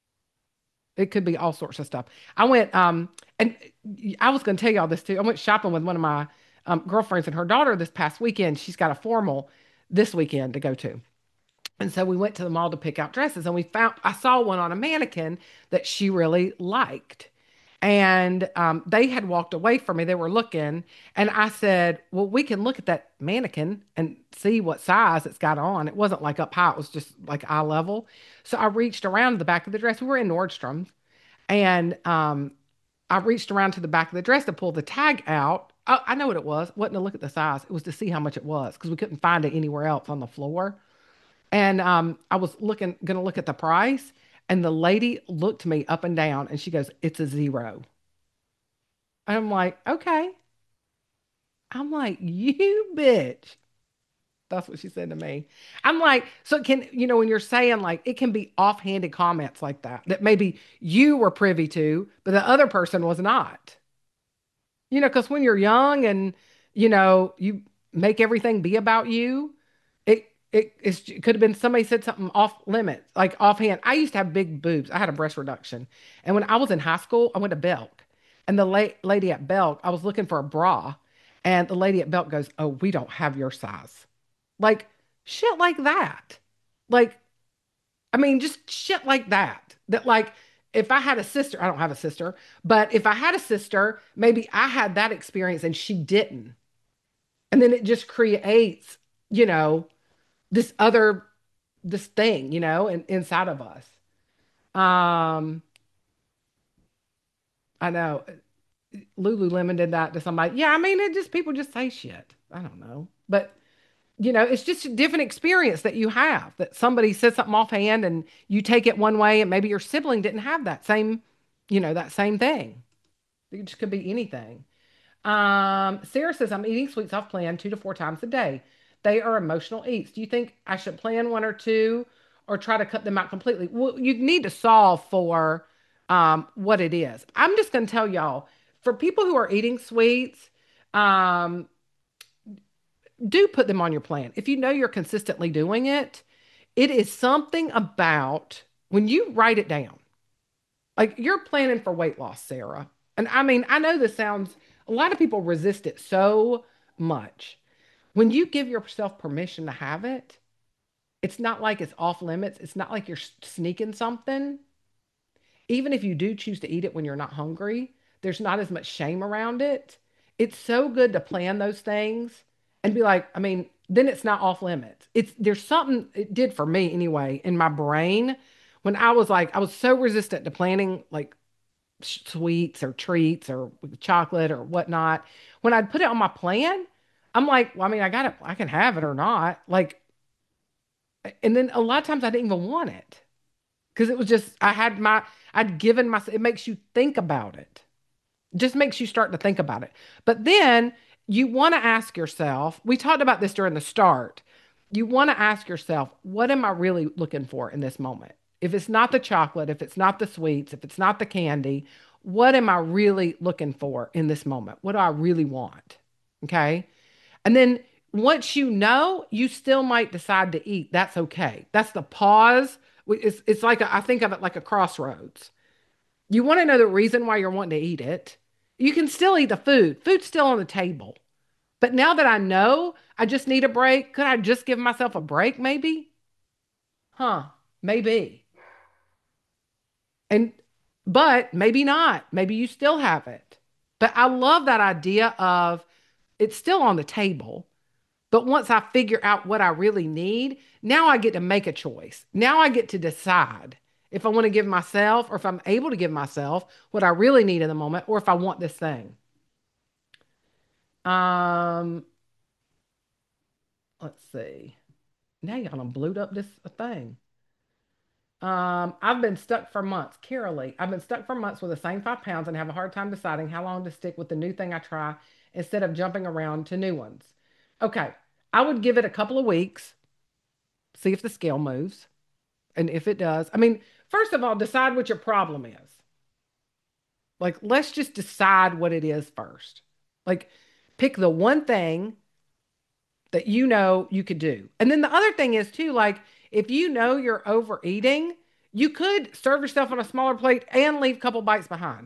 It could be all sorts of stuff. I went, and I was going to tell y'all this too. I went shopping with one of my girlfriends and her daughter this past weekend. She's got a formal this weekend to go to. And so we went to the mall to pick out dresses and I saw one on a mannequin that she really liked. And they had walked away from me. They were looking. And I said, well, we can look at that mannequin and see what size it's got on. It wasn't like up high, it was just like eye level. So I reached around to the back of the dress. We were in Nordstrom's. And I reached around to the back of the dress to pull the tag out. Oh, I know what it was. It wasn't to look at the size. It was to see how much it was because we couldn't find it anywhere else on the floor. And I was gonna look at the price, and the lady looked me up and down, and she goes, "It's a zero." And I'm like, "Okay." I'm like, "You bitch." That's what she said to me. I'm like, so it can, when you're saying like it can be offhanded comments like that maybe you were privy to, but the other person was not. Because when you're young and you make everything be about you, it could have been somebody said something off limits, like offhand. I used to have big boobs. I had a breast reduction, and when I was in high school, I went to Belk, and the lady at Belk, I was looking for a bra, and the lady at Belk goes, "Oh, we don't have your size." Like shit like that. Like I mean, just shit like that. That like if I had a sister, I don't have a sister, but if I had a sister, maybe I had that experience and she didn't. And then it just creates, you know, this other this thing, inside of us. Um, I know Lululemon did that to somebody. Yeah, I mean, it just people just say shit. I don't know. But It's just a different experience that you have, that somebody says something offhand and you take it one way, and maybe your sibling didn't have that same thing. It just could be anything. Sarah says, I'm eating sweets off plan 2 to 4 times a day. They are emotional eats. Do you think I should plan one or two or try to cut them out completely? Well, you need to solve for what it is. I'm just going to tell y'all, for people who are eating sweets, um, do put them on your plan. If you know you're consistently doing it, it is something about when you write it down, like you're planning for weight loss, Sarah. And I mean, I know this sounds, a lot of people resist it so much. When you give yourself permission to have it, it's not like it's off limits. It's not like you're sneaking something. Even if you do choose to eat it when you're not hungry, there's not as much shame around it. It's so good to plan those things and be like, I mean, then it's not off limits. There's something it did for me anyway in my brain when I was so resistant to planning like sweets or treats or chocolate or whatnot. When I'd put it on my plan, I'm like, well, I mean, I can have it or not. Like, and then a lot of times I didn't even want it because it was just, I'd given myself, it makes you think about it. Just makes you start to think about it. But then you want to ask yourself, we talked about this during the start. You want to ask yourself, what am I really looking for in this moment? If it's not the chocolate, if it's not the sweets, if it's not the candy, what am I really looking for in this moment? What do I really want? Okay. And then once you know, you still might decide to eat. That's okay. That's the pause. It's like I think of it like a crossroads. You want to know the reason why you're wanting to eat it. You can still eat the food. Food's still on the table. But now that I know I just need a break, could I just give myself a break maybe? Huh, maybe. And but maybe not. Maybe you still have it. But I love that idea of it's still on the table. But once I figure out what I really need, now I get to make a choice. Now I get to decide if I want to give myself or if I'm able to give myself what I really need in the moment or if I want this thing. Um, let's see. Now y'all done blew up this thing. I've been stuck for months. Carolee, I've been stuck for months with the same 5 pounds and have a hard time deciding how long to stick with the new thing I try instead of jumping around to new ones. Okay, I would give it a couple of weeks, see if the scale moves. And if it does, I mean, first of all, decide what your problem is. Like, let's just decide what it is first. Like, pick the one thing that you know you could do. And then the other thing is, too, like, if you know you're overeating, you could serve yourself on a smaller plate and leave a couple bites behind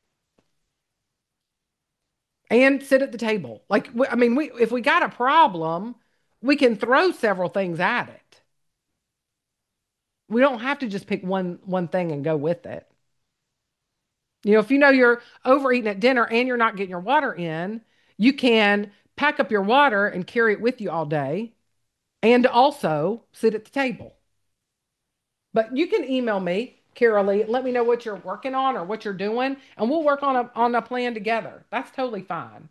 and sit at the table. Like, I mean, if we got a problem, we can throw several things at it. We don't have to just pick one thing and go with it. If you know you're overeating at dinner and you're not getting your water in, you can pack up your water and carry it with you all day and also sit at the table. But you can email me, Carolee, let me know what you're working on or what you're doing, and we'll work on a plan together. That's totally fine.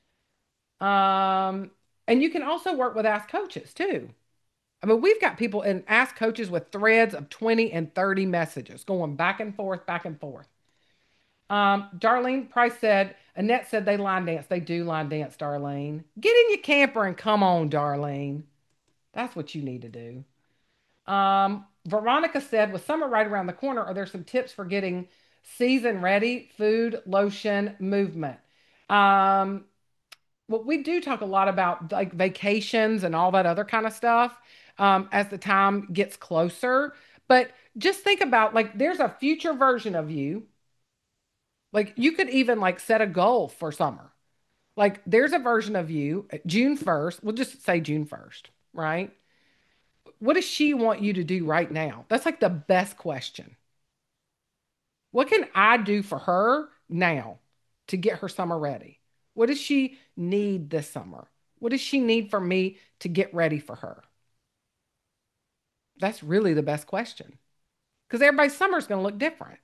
Um, and you can also work with Ask Coaches too. I mean, we've got people in Ask Coaches with threads of 20 and 30 messages going back and forth, back and forth. Darlene Price said, Annette said they line dance. They do line dance, Darlene. Get in your camper and come on, Darlene. That's what you need to do. Veronica said, with summer right around the corner, are there some tips for getting season ready? Food, lotion, movement. Um, well, we do talk a lot about like vacations and all that other kind of stuff as the time gets closer. But just think about like there's a future version of you. Like you could even like set a goal for summer. Like there's a version of you June 1st. We'll just say June 1st, right? What does she want you to do right now? That's like the best question. What can I do for her now to get her summer ready? What does she need this summer? What does she need for me to get ready for her? That's really the best question because everybody's summer is going to look different.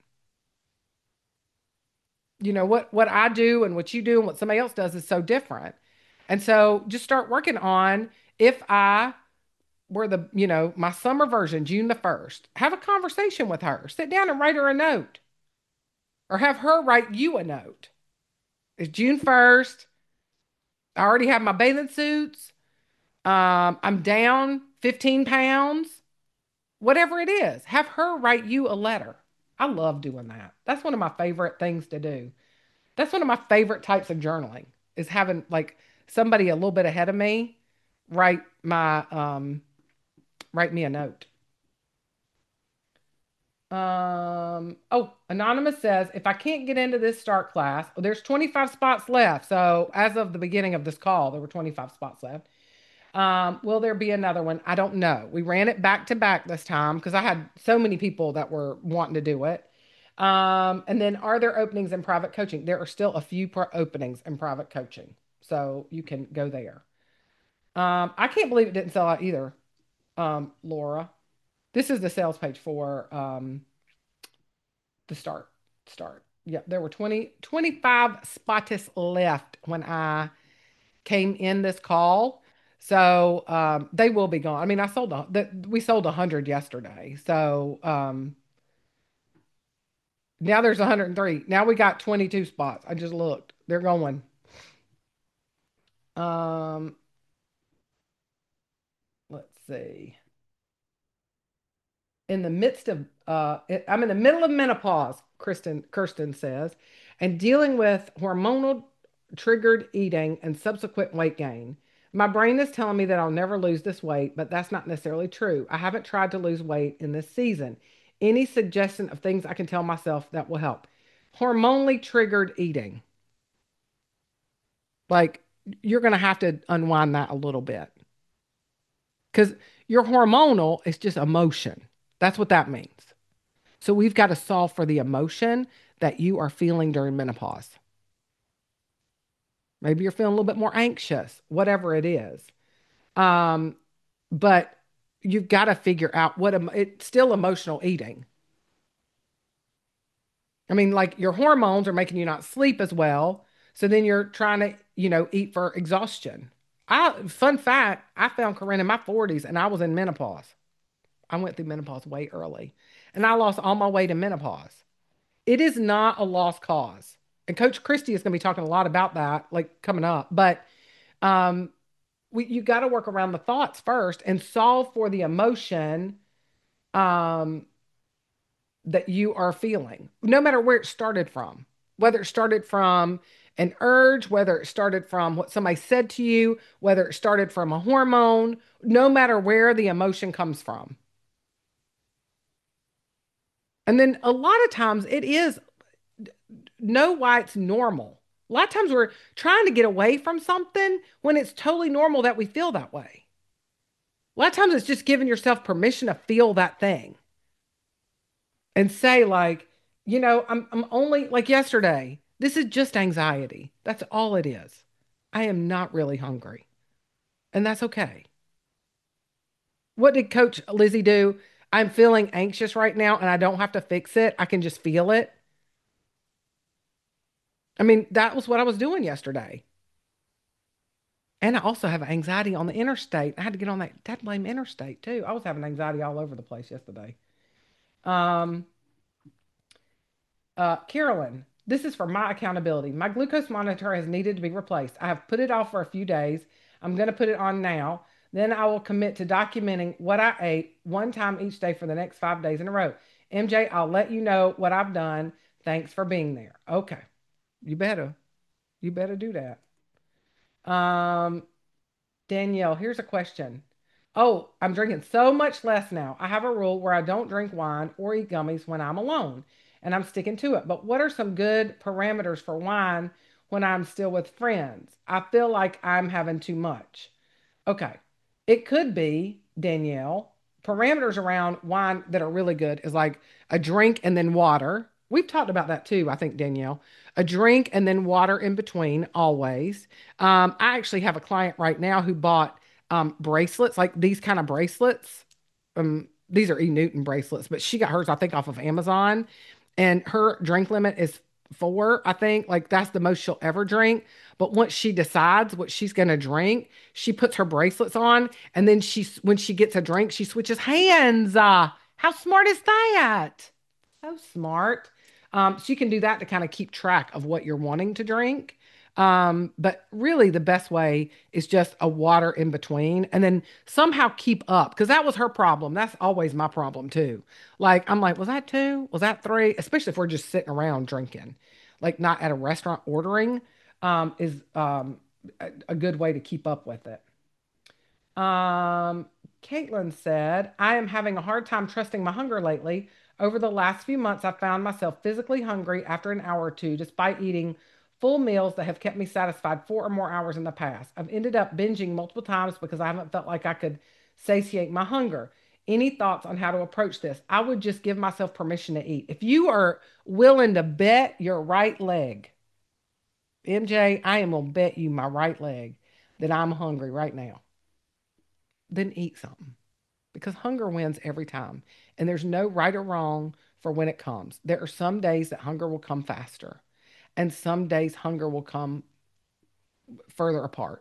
What I do and what you do and what somebody else does is so different. And so just start working on If I were my summer version, June the 1st, have a conversation with her. Sit down and write her a note or have her write you a note. It's June 1st. I already have my bathing suits. I'm down 15 pounds, whatever it is. Have her write you a letter. I love doing that. That's one of my favorite things to do. That's one of my favorite types of journaling is having like somebody a little bit ahead of me write my write me a note. Anonymous says, if I can't get into this start class, well, there's 25 spots left. So as of the beginning of this call, there were 25 spots left. Will there be another one? I don't know. We ran it back to back this time because I had so many people that were wanting to do it. And then are there openings in private coaching? There are still a few openings in private coaching. So you can go there. I can't believe it didn't sell out either, Laura. This is the sales page for the start. Yeah, there were 25 spots left when I came in this call. So they will be gone. I mean, we sold 100 yesterday. So now there's 103. Now we got 22 spots. I just looked. They're going. Um, let's see. In the midst of I'm in the middle of menopause, Kirsten says, and dealing with hormonal triggered eating and subsequent weight gain. My brain is telling me that I'll never lose this weight, but that's not necessarily true. I haven't tried to lose weight in this season. Any suggestion of things I can tell myself that will help? Hormonally triggered eating. Like you're going to have to unwind that a little bit because your hormonal is just emotion. That's what that means. So we've got to solve for the emotion that you are feeling during menopause. Maybe you're feeling a little bit more anxious, whatever it is. Um, but you've got to figure out it's still emotional eating. I mean, like your hormones are making you not sleep as well. So then you're trying to, eat for exhaustion. Fun fact, I found Corinne in my 40s and I was in menopause. I went through menopause way early and I lost all my weight in menopause. It is not a lost cause. And Coach Christie is going to be talking a lot about that, like coming up. But um, you got to work around the thoughts first and solve for the emotion um, that you are feeling, no matter where it started from. Whether it started from an urge, whether it started from what somebody said to you, whether it started from a hormone, no matter where the emotion comes from. And then a lot of times it is know why it's normal. A lot of times we're trying to get away from something when it's totally normal that we feel that way. A lot of times it's just giving yourself permission to feel that thing and say, like, I'm only like yesterday, this is just anxiety. That's all it is. I am not really hungry. And that's okay. What did Coach Lizzie do? I'm feeling anxious right now and I don't have to fix it. I can just feel it. I mean, that was what I was doing yesterday. And I also have anxiety on the interstate. I had to get on that blame interstate too. I was having anxiety all over the place yesterday. Um, Carolyn, this is for my accountability. My glucose monitor has needed to be replaced. I have put it off for a few days. I'm going to put it on now. Then I will commit to documenting what I ate one time each day for the next 5 days in a row. MJ, I'll let you know what I've done. Thanks for being there. Okay. You better. You better do that. Um, Danielle, here's a question. Oh, I'm drinking so much less now. I have a rule where I don't drink wine or eat gummies when I'm alone, and I'm sticking to it. But what are some good parameters for wine when I'm still with friends? I feel like I'm having too much. Okay. It could be, Danielle, parameters around wine that are really good is like a drink and then water. We've talked about that too, I think, Danielle. A drink and then water in between, always. I actually have a client right now who bought bracelets, like these kind of bracelets. These are E. Newton bracelets, but she got hers, I think, off of Amazon. And her drink limit is 4, I think. Like that's the most she'll ever drink. But once she decides what she's going to drink, she puts her bracelets on, and then when she gets a drink, she switches hands. How smart is that? So smart. So you can do that to kind of keep track of what you're wanting to drink. But really, the best way is just a water in between and then somehow keep up because that was her problem. That's always my problem too. Like, I'm like, was that two? Was that three? Especially if we're just sitting around drinking, like not at a restaurant ordering, is a good way to keep up with it. Caitlin said, I am having a hard time trusting my hunger lately. Over the last few months, I found myself physically hungry after an hour or two, despite eating full meals that have kept me satisfied 4 or more hours in the past. I've ended up binging multiple times because I haven't felt like I could satiate my hunger. Any thoughts on how to approach this? I would just give myself permission to eat. If you are willing to bet your right leg, MJ, I am going to bet you my right leg that I'm hungry right now, then eat something because hunger wins every time. And there's no right or wrong for when it comes. There are some days that hunger will come faster, and some days hunger will come further apart.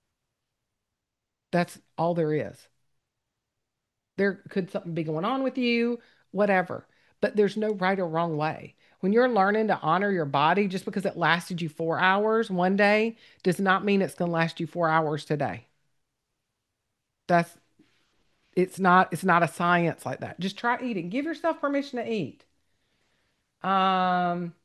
That's all there is. There could something be going on with you, whatever, but there's no right or wrong way. When you're learning to honor your body, just because it lasted you 4 hours one day does not mean it's going to last you 4 hours today. That's it's not a science like that. Just try eating. Give yourself permission to eat. Um,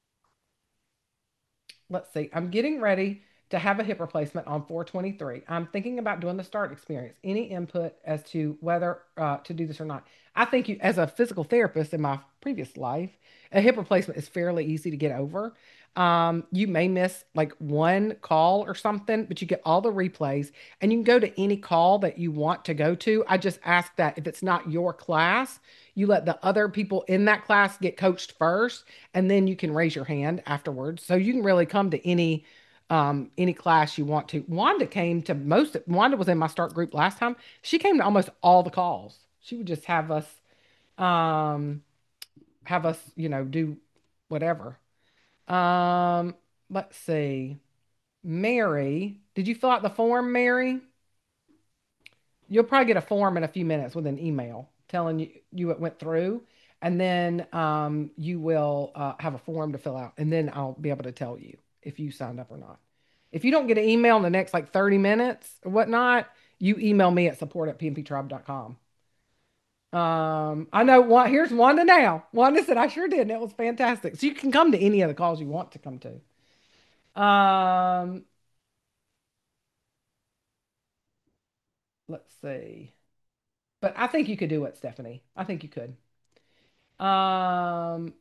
let's see. I'm getting ready to have a hip replacement on 4/23. I'm thinking about doing the START experience. Any input as to whether to do this or not? I think you, as a physical therapist in my previous life, a hip replacement is fairly easy to get over. You may miss like one call or something, but you get all the replays and you can go to any call that you want to go to. I just ask that if it's not your class, you let the other people in that class get coached first, and then you can raise your hand afterwards. So you can really come to any class you want to. Wanda was in my start group last time. She came to almost all the calls. She would just um have us, do whatever. Um, let's see. Mary, did you fill out the form, Mary? You'll probably get a form in a few minutes with an email telling you it went through, and then you will have a form to fill out, and then I'll be able to tell you if you signed up or not. If you don't get an email in the next like 30 minutes or whatnot, you email me at support@pmptribe.com. I know one. Here's Wanda now. Wanda said I sure did, and it was fantastic. So you can come to any of the calls you want to come to. Let's see. But I think you could do it, Stephanie. I think you could. Um,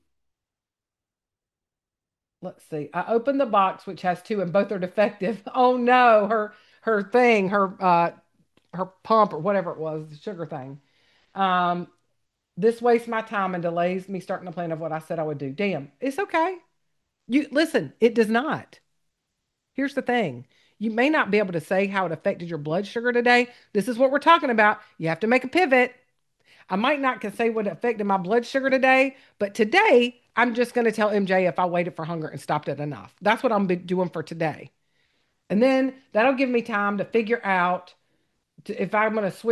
let's see. I opened the box, which has two, and both are defective. Oh no, her thing, her pump or whatever it was, the sugar thing. Um, this wastes my time and delays me starting the plan of what I said I would do. Damn, it's okay. You listen, it does not. Here's the thing. You may not be able to say how it affected your blood sugar today. This is what we're talking about. You have to make a pivot. I might not can say what affected my blood sugar today, but today I'm just going to tell MJ if I waited for hunger and stopped it enough. That's what I'm doing for today. And then that'll give me time to figure out if I'm going to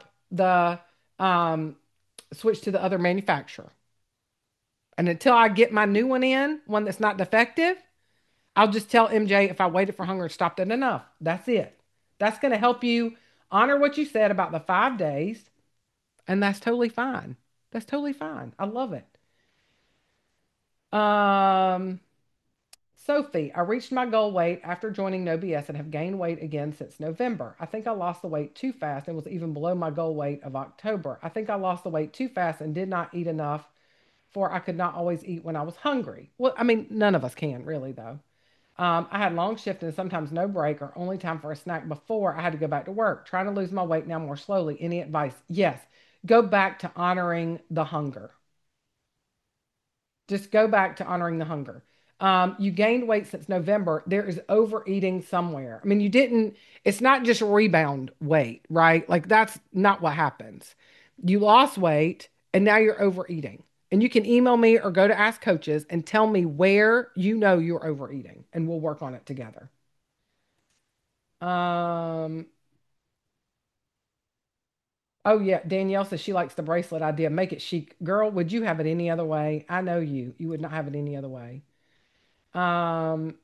um, switch to the other manufacturer. And until I get my new one in, one that's not defective, I'll just tell MJ if I waited for hunger and stopped it enough. That's it. That's going to help you honor what you said about the 5 days. And that's totally fine. That's totally fine. I love it. Um, Sophie, I reached my goal weight after joining No BS and have gained weight again since November. I think I lost the weight too fast and was even below my goal weight of October. I think I lost the weight too fast and did not eat enough for I could not always eat when I was hungry. Well, I mean, none of us can really though. I had long shift and sometimes no break or only time for a snack before I had to go back to work. Trying to lose my weight now more slowly. Any advice? Yes. Go back to honoring the hunger. Just go back to honoring the hunger. You gained weight since November. There is overeating somewhere. I mean, it's not just rebound weight, right? Like that's not what happens. You lost weight and now you're overeating. And you can email me or go to Ask Coaches and tell me where you know you're overeating, and we'll work on it together. Um, oh yeah, Danielle says she likes the bracelet idea. Make it chic. Girl, would you have it any other way? I know you. You would not have it any other way. Um,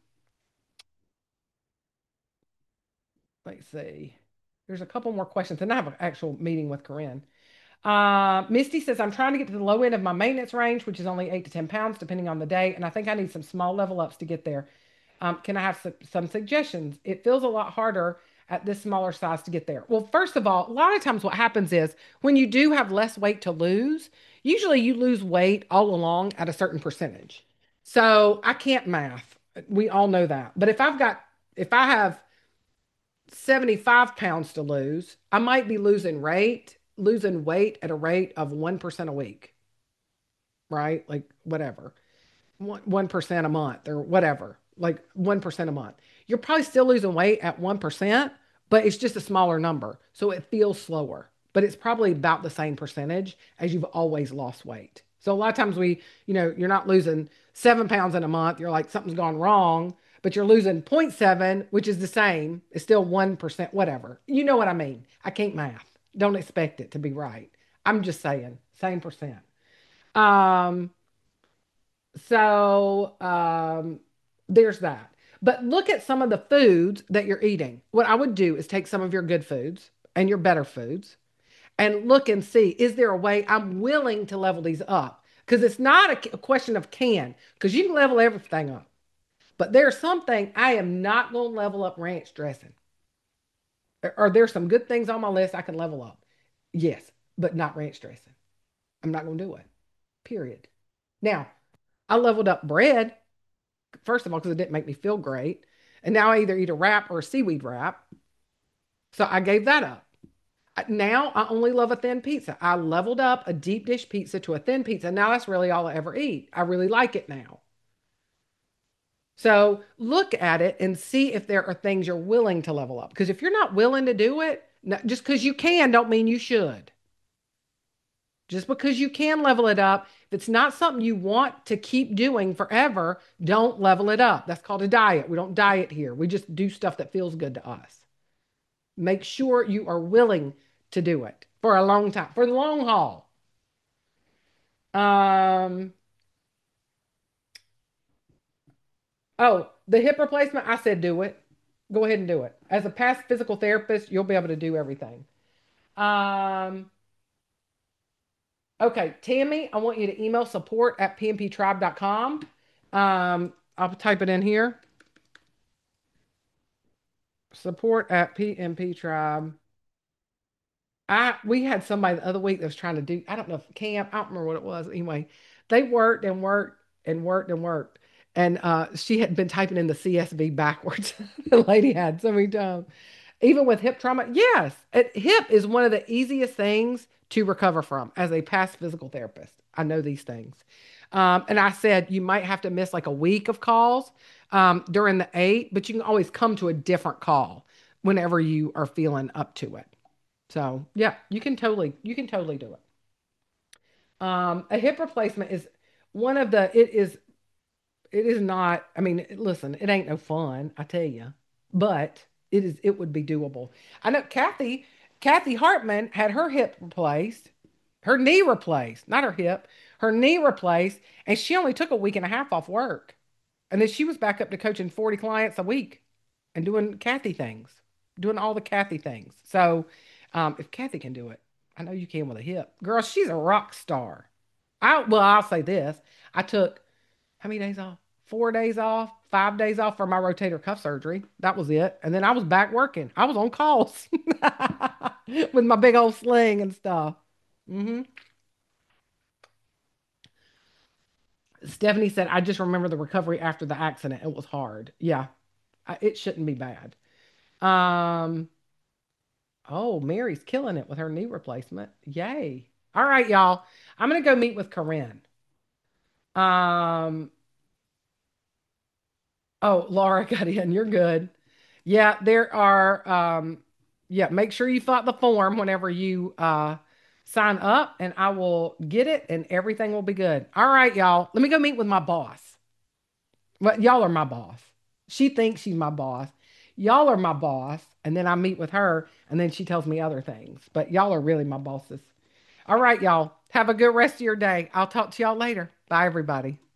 let's see. There's a couple more questions, and I have an actual meeting with Corinne. Misty says, I'm trying to get to the low end of my maintenance range, which is only 8 to 10 pounds, depending on the day. And I think I need some small level ups to get there. Can I have some suggestions? It feels a lot harder at this smaller size to get there. Well, first of all, a lot of times what happens is when you do have less weight to lose, usually you lose weight all along at a certain percentage. So I can't math. We all know that. But if I have 75 pounds to lose, I might be losing weight at a rate of 1% a week, right? Like whatever. 1% a month or whatever, like 1% a month. You're probably still losing weight at 1%, but it's just a smaller number. So it feels slower, but it's probably about the same percentage as you've always lost weight. So a lot of times you're not losing 7 pounds in a month. You're like, something's gone wrong, but you're losing zero point 0.7, which is the same. It's still 1%, whatever. You know what I mean? I can't math. Don't expect it to be right. I'm just saying, same percent. Um, so there's that. But look at some of the foods that you're eating. What I would do is take some of your good foods and your better foods and look and see, is there a way I'm willing to level these up? Because it's not a question of can, because you can level everything up. But there's something I am not going to level up ranch dressing. Or there's some good things on my list I can level up. Yes, but not ranch dressing. I'm not going to do it. Period. Now, I leveled up bread. First of all, because it didn't make me feel great. And now I either eat a wrap or a seaweed wrap. So I gave that up. Now I only love a thin pizza. I leveled up a deep dish pizza to a thin pizza. Now that's really all I ever eat. I really like it now. So look at it and see if there are things you're willing to level up. Because if you're not willing to do it, just because you can, don't mean you should. Just because you can level it up, if it's not something you want to keep doing forever, don't level it up. That's called a diet. We don't diet here. We just do stuff that feels good to us. Make sure you are willing to do it for a long time, for the long haul. Um, the hip replacement, I said do it. Go ahead and do it. As a past physical therapist, you'll be able to do everything. Um, okay, Tammy, I want you to email support@pmptribe.com. I'll type it in here. Support@pmptribe. We had somebody the other week that was trying to do, I don't know if camp, I don't remember what it was. Anyway, they worked and worked and worked and worked. And she had been typing in the CSV backwards. The lady had so many times. Even with hip trauma, yes, hip is one of the easiest things to recover from as a past physical therapist. I know these things. And I said you might have to miss like a week of calls during the 8, but you can always come to a different call whenever you are feeling up to it. So yeah, you can totally do it. A hip replacement is one of the it is not, I mean, listen, it ain't no fun, I tell you, but it would be doable. I know Kathy Hartman had her hip replaced, her knee replaced, not her hip, her knee replaced, and she only took a week and a half off work. And then she was back up to coaching 40 clients a week and doing Kathy things, doing all the Kathy things. So if Kathy can do it, I know you can with a hip. Girl, she's a rock star. I'll say this. I took how many days off? 4 days off, 5 days off for my rotator cuff surgery. That was it. And then I was back working. I was on calls with my big old sling and stuff. hmm Stephanie said, I just remember the recovery after the accident. It was hard. Yeah, it shouldn't be bad. Um, oh, Mary's killing it with her knee replacement. Yay. All right, y'all. I'm gonna go meet with Corinne. Um, oh, Laura got in. You're good. Yeah, there are yeah, make sure you fill out the form whenever you sign up and I will get it and everything will be good. All right, y'all. Let me go meet with my boss. Well, y'all are my boss. She thinks she's my boss. Y'all are my boss. And then I meet with her and then she tells me other things. But y'all are really my bosses. All right, y'all. Have a good rest of your day. I'll talk to y'all later. Bye, everybody.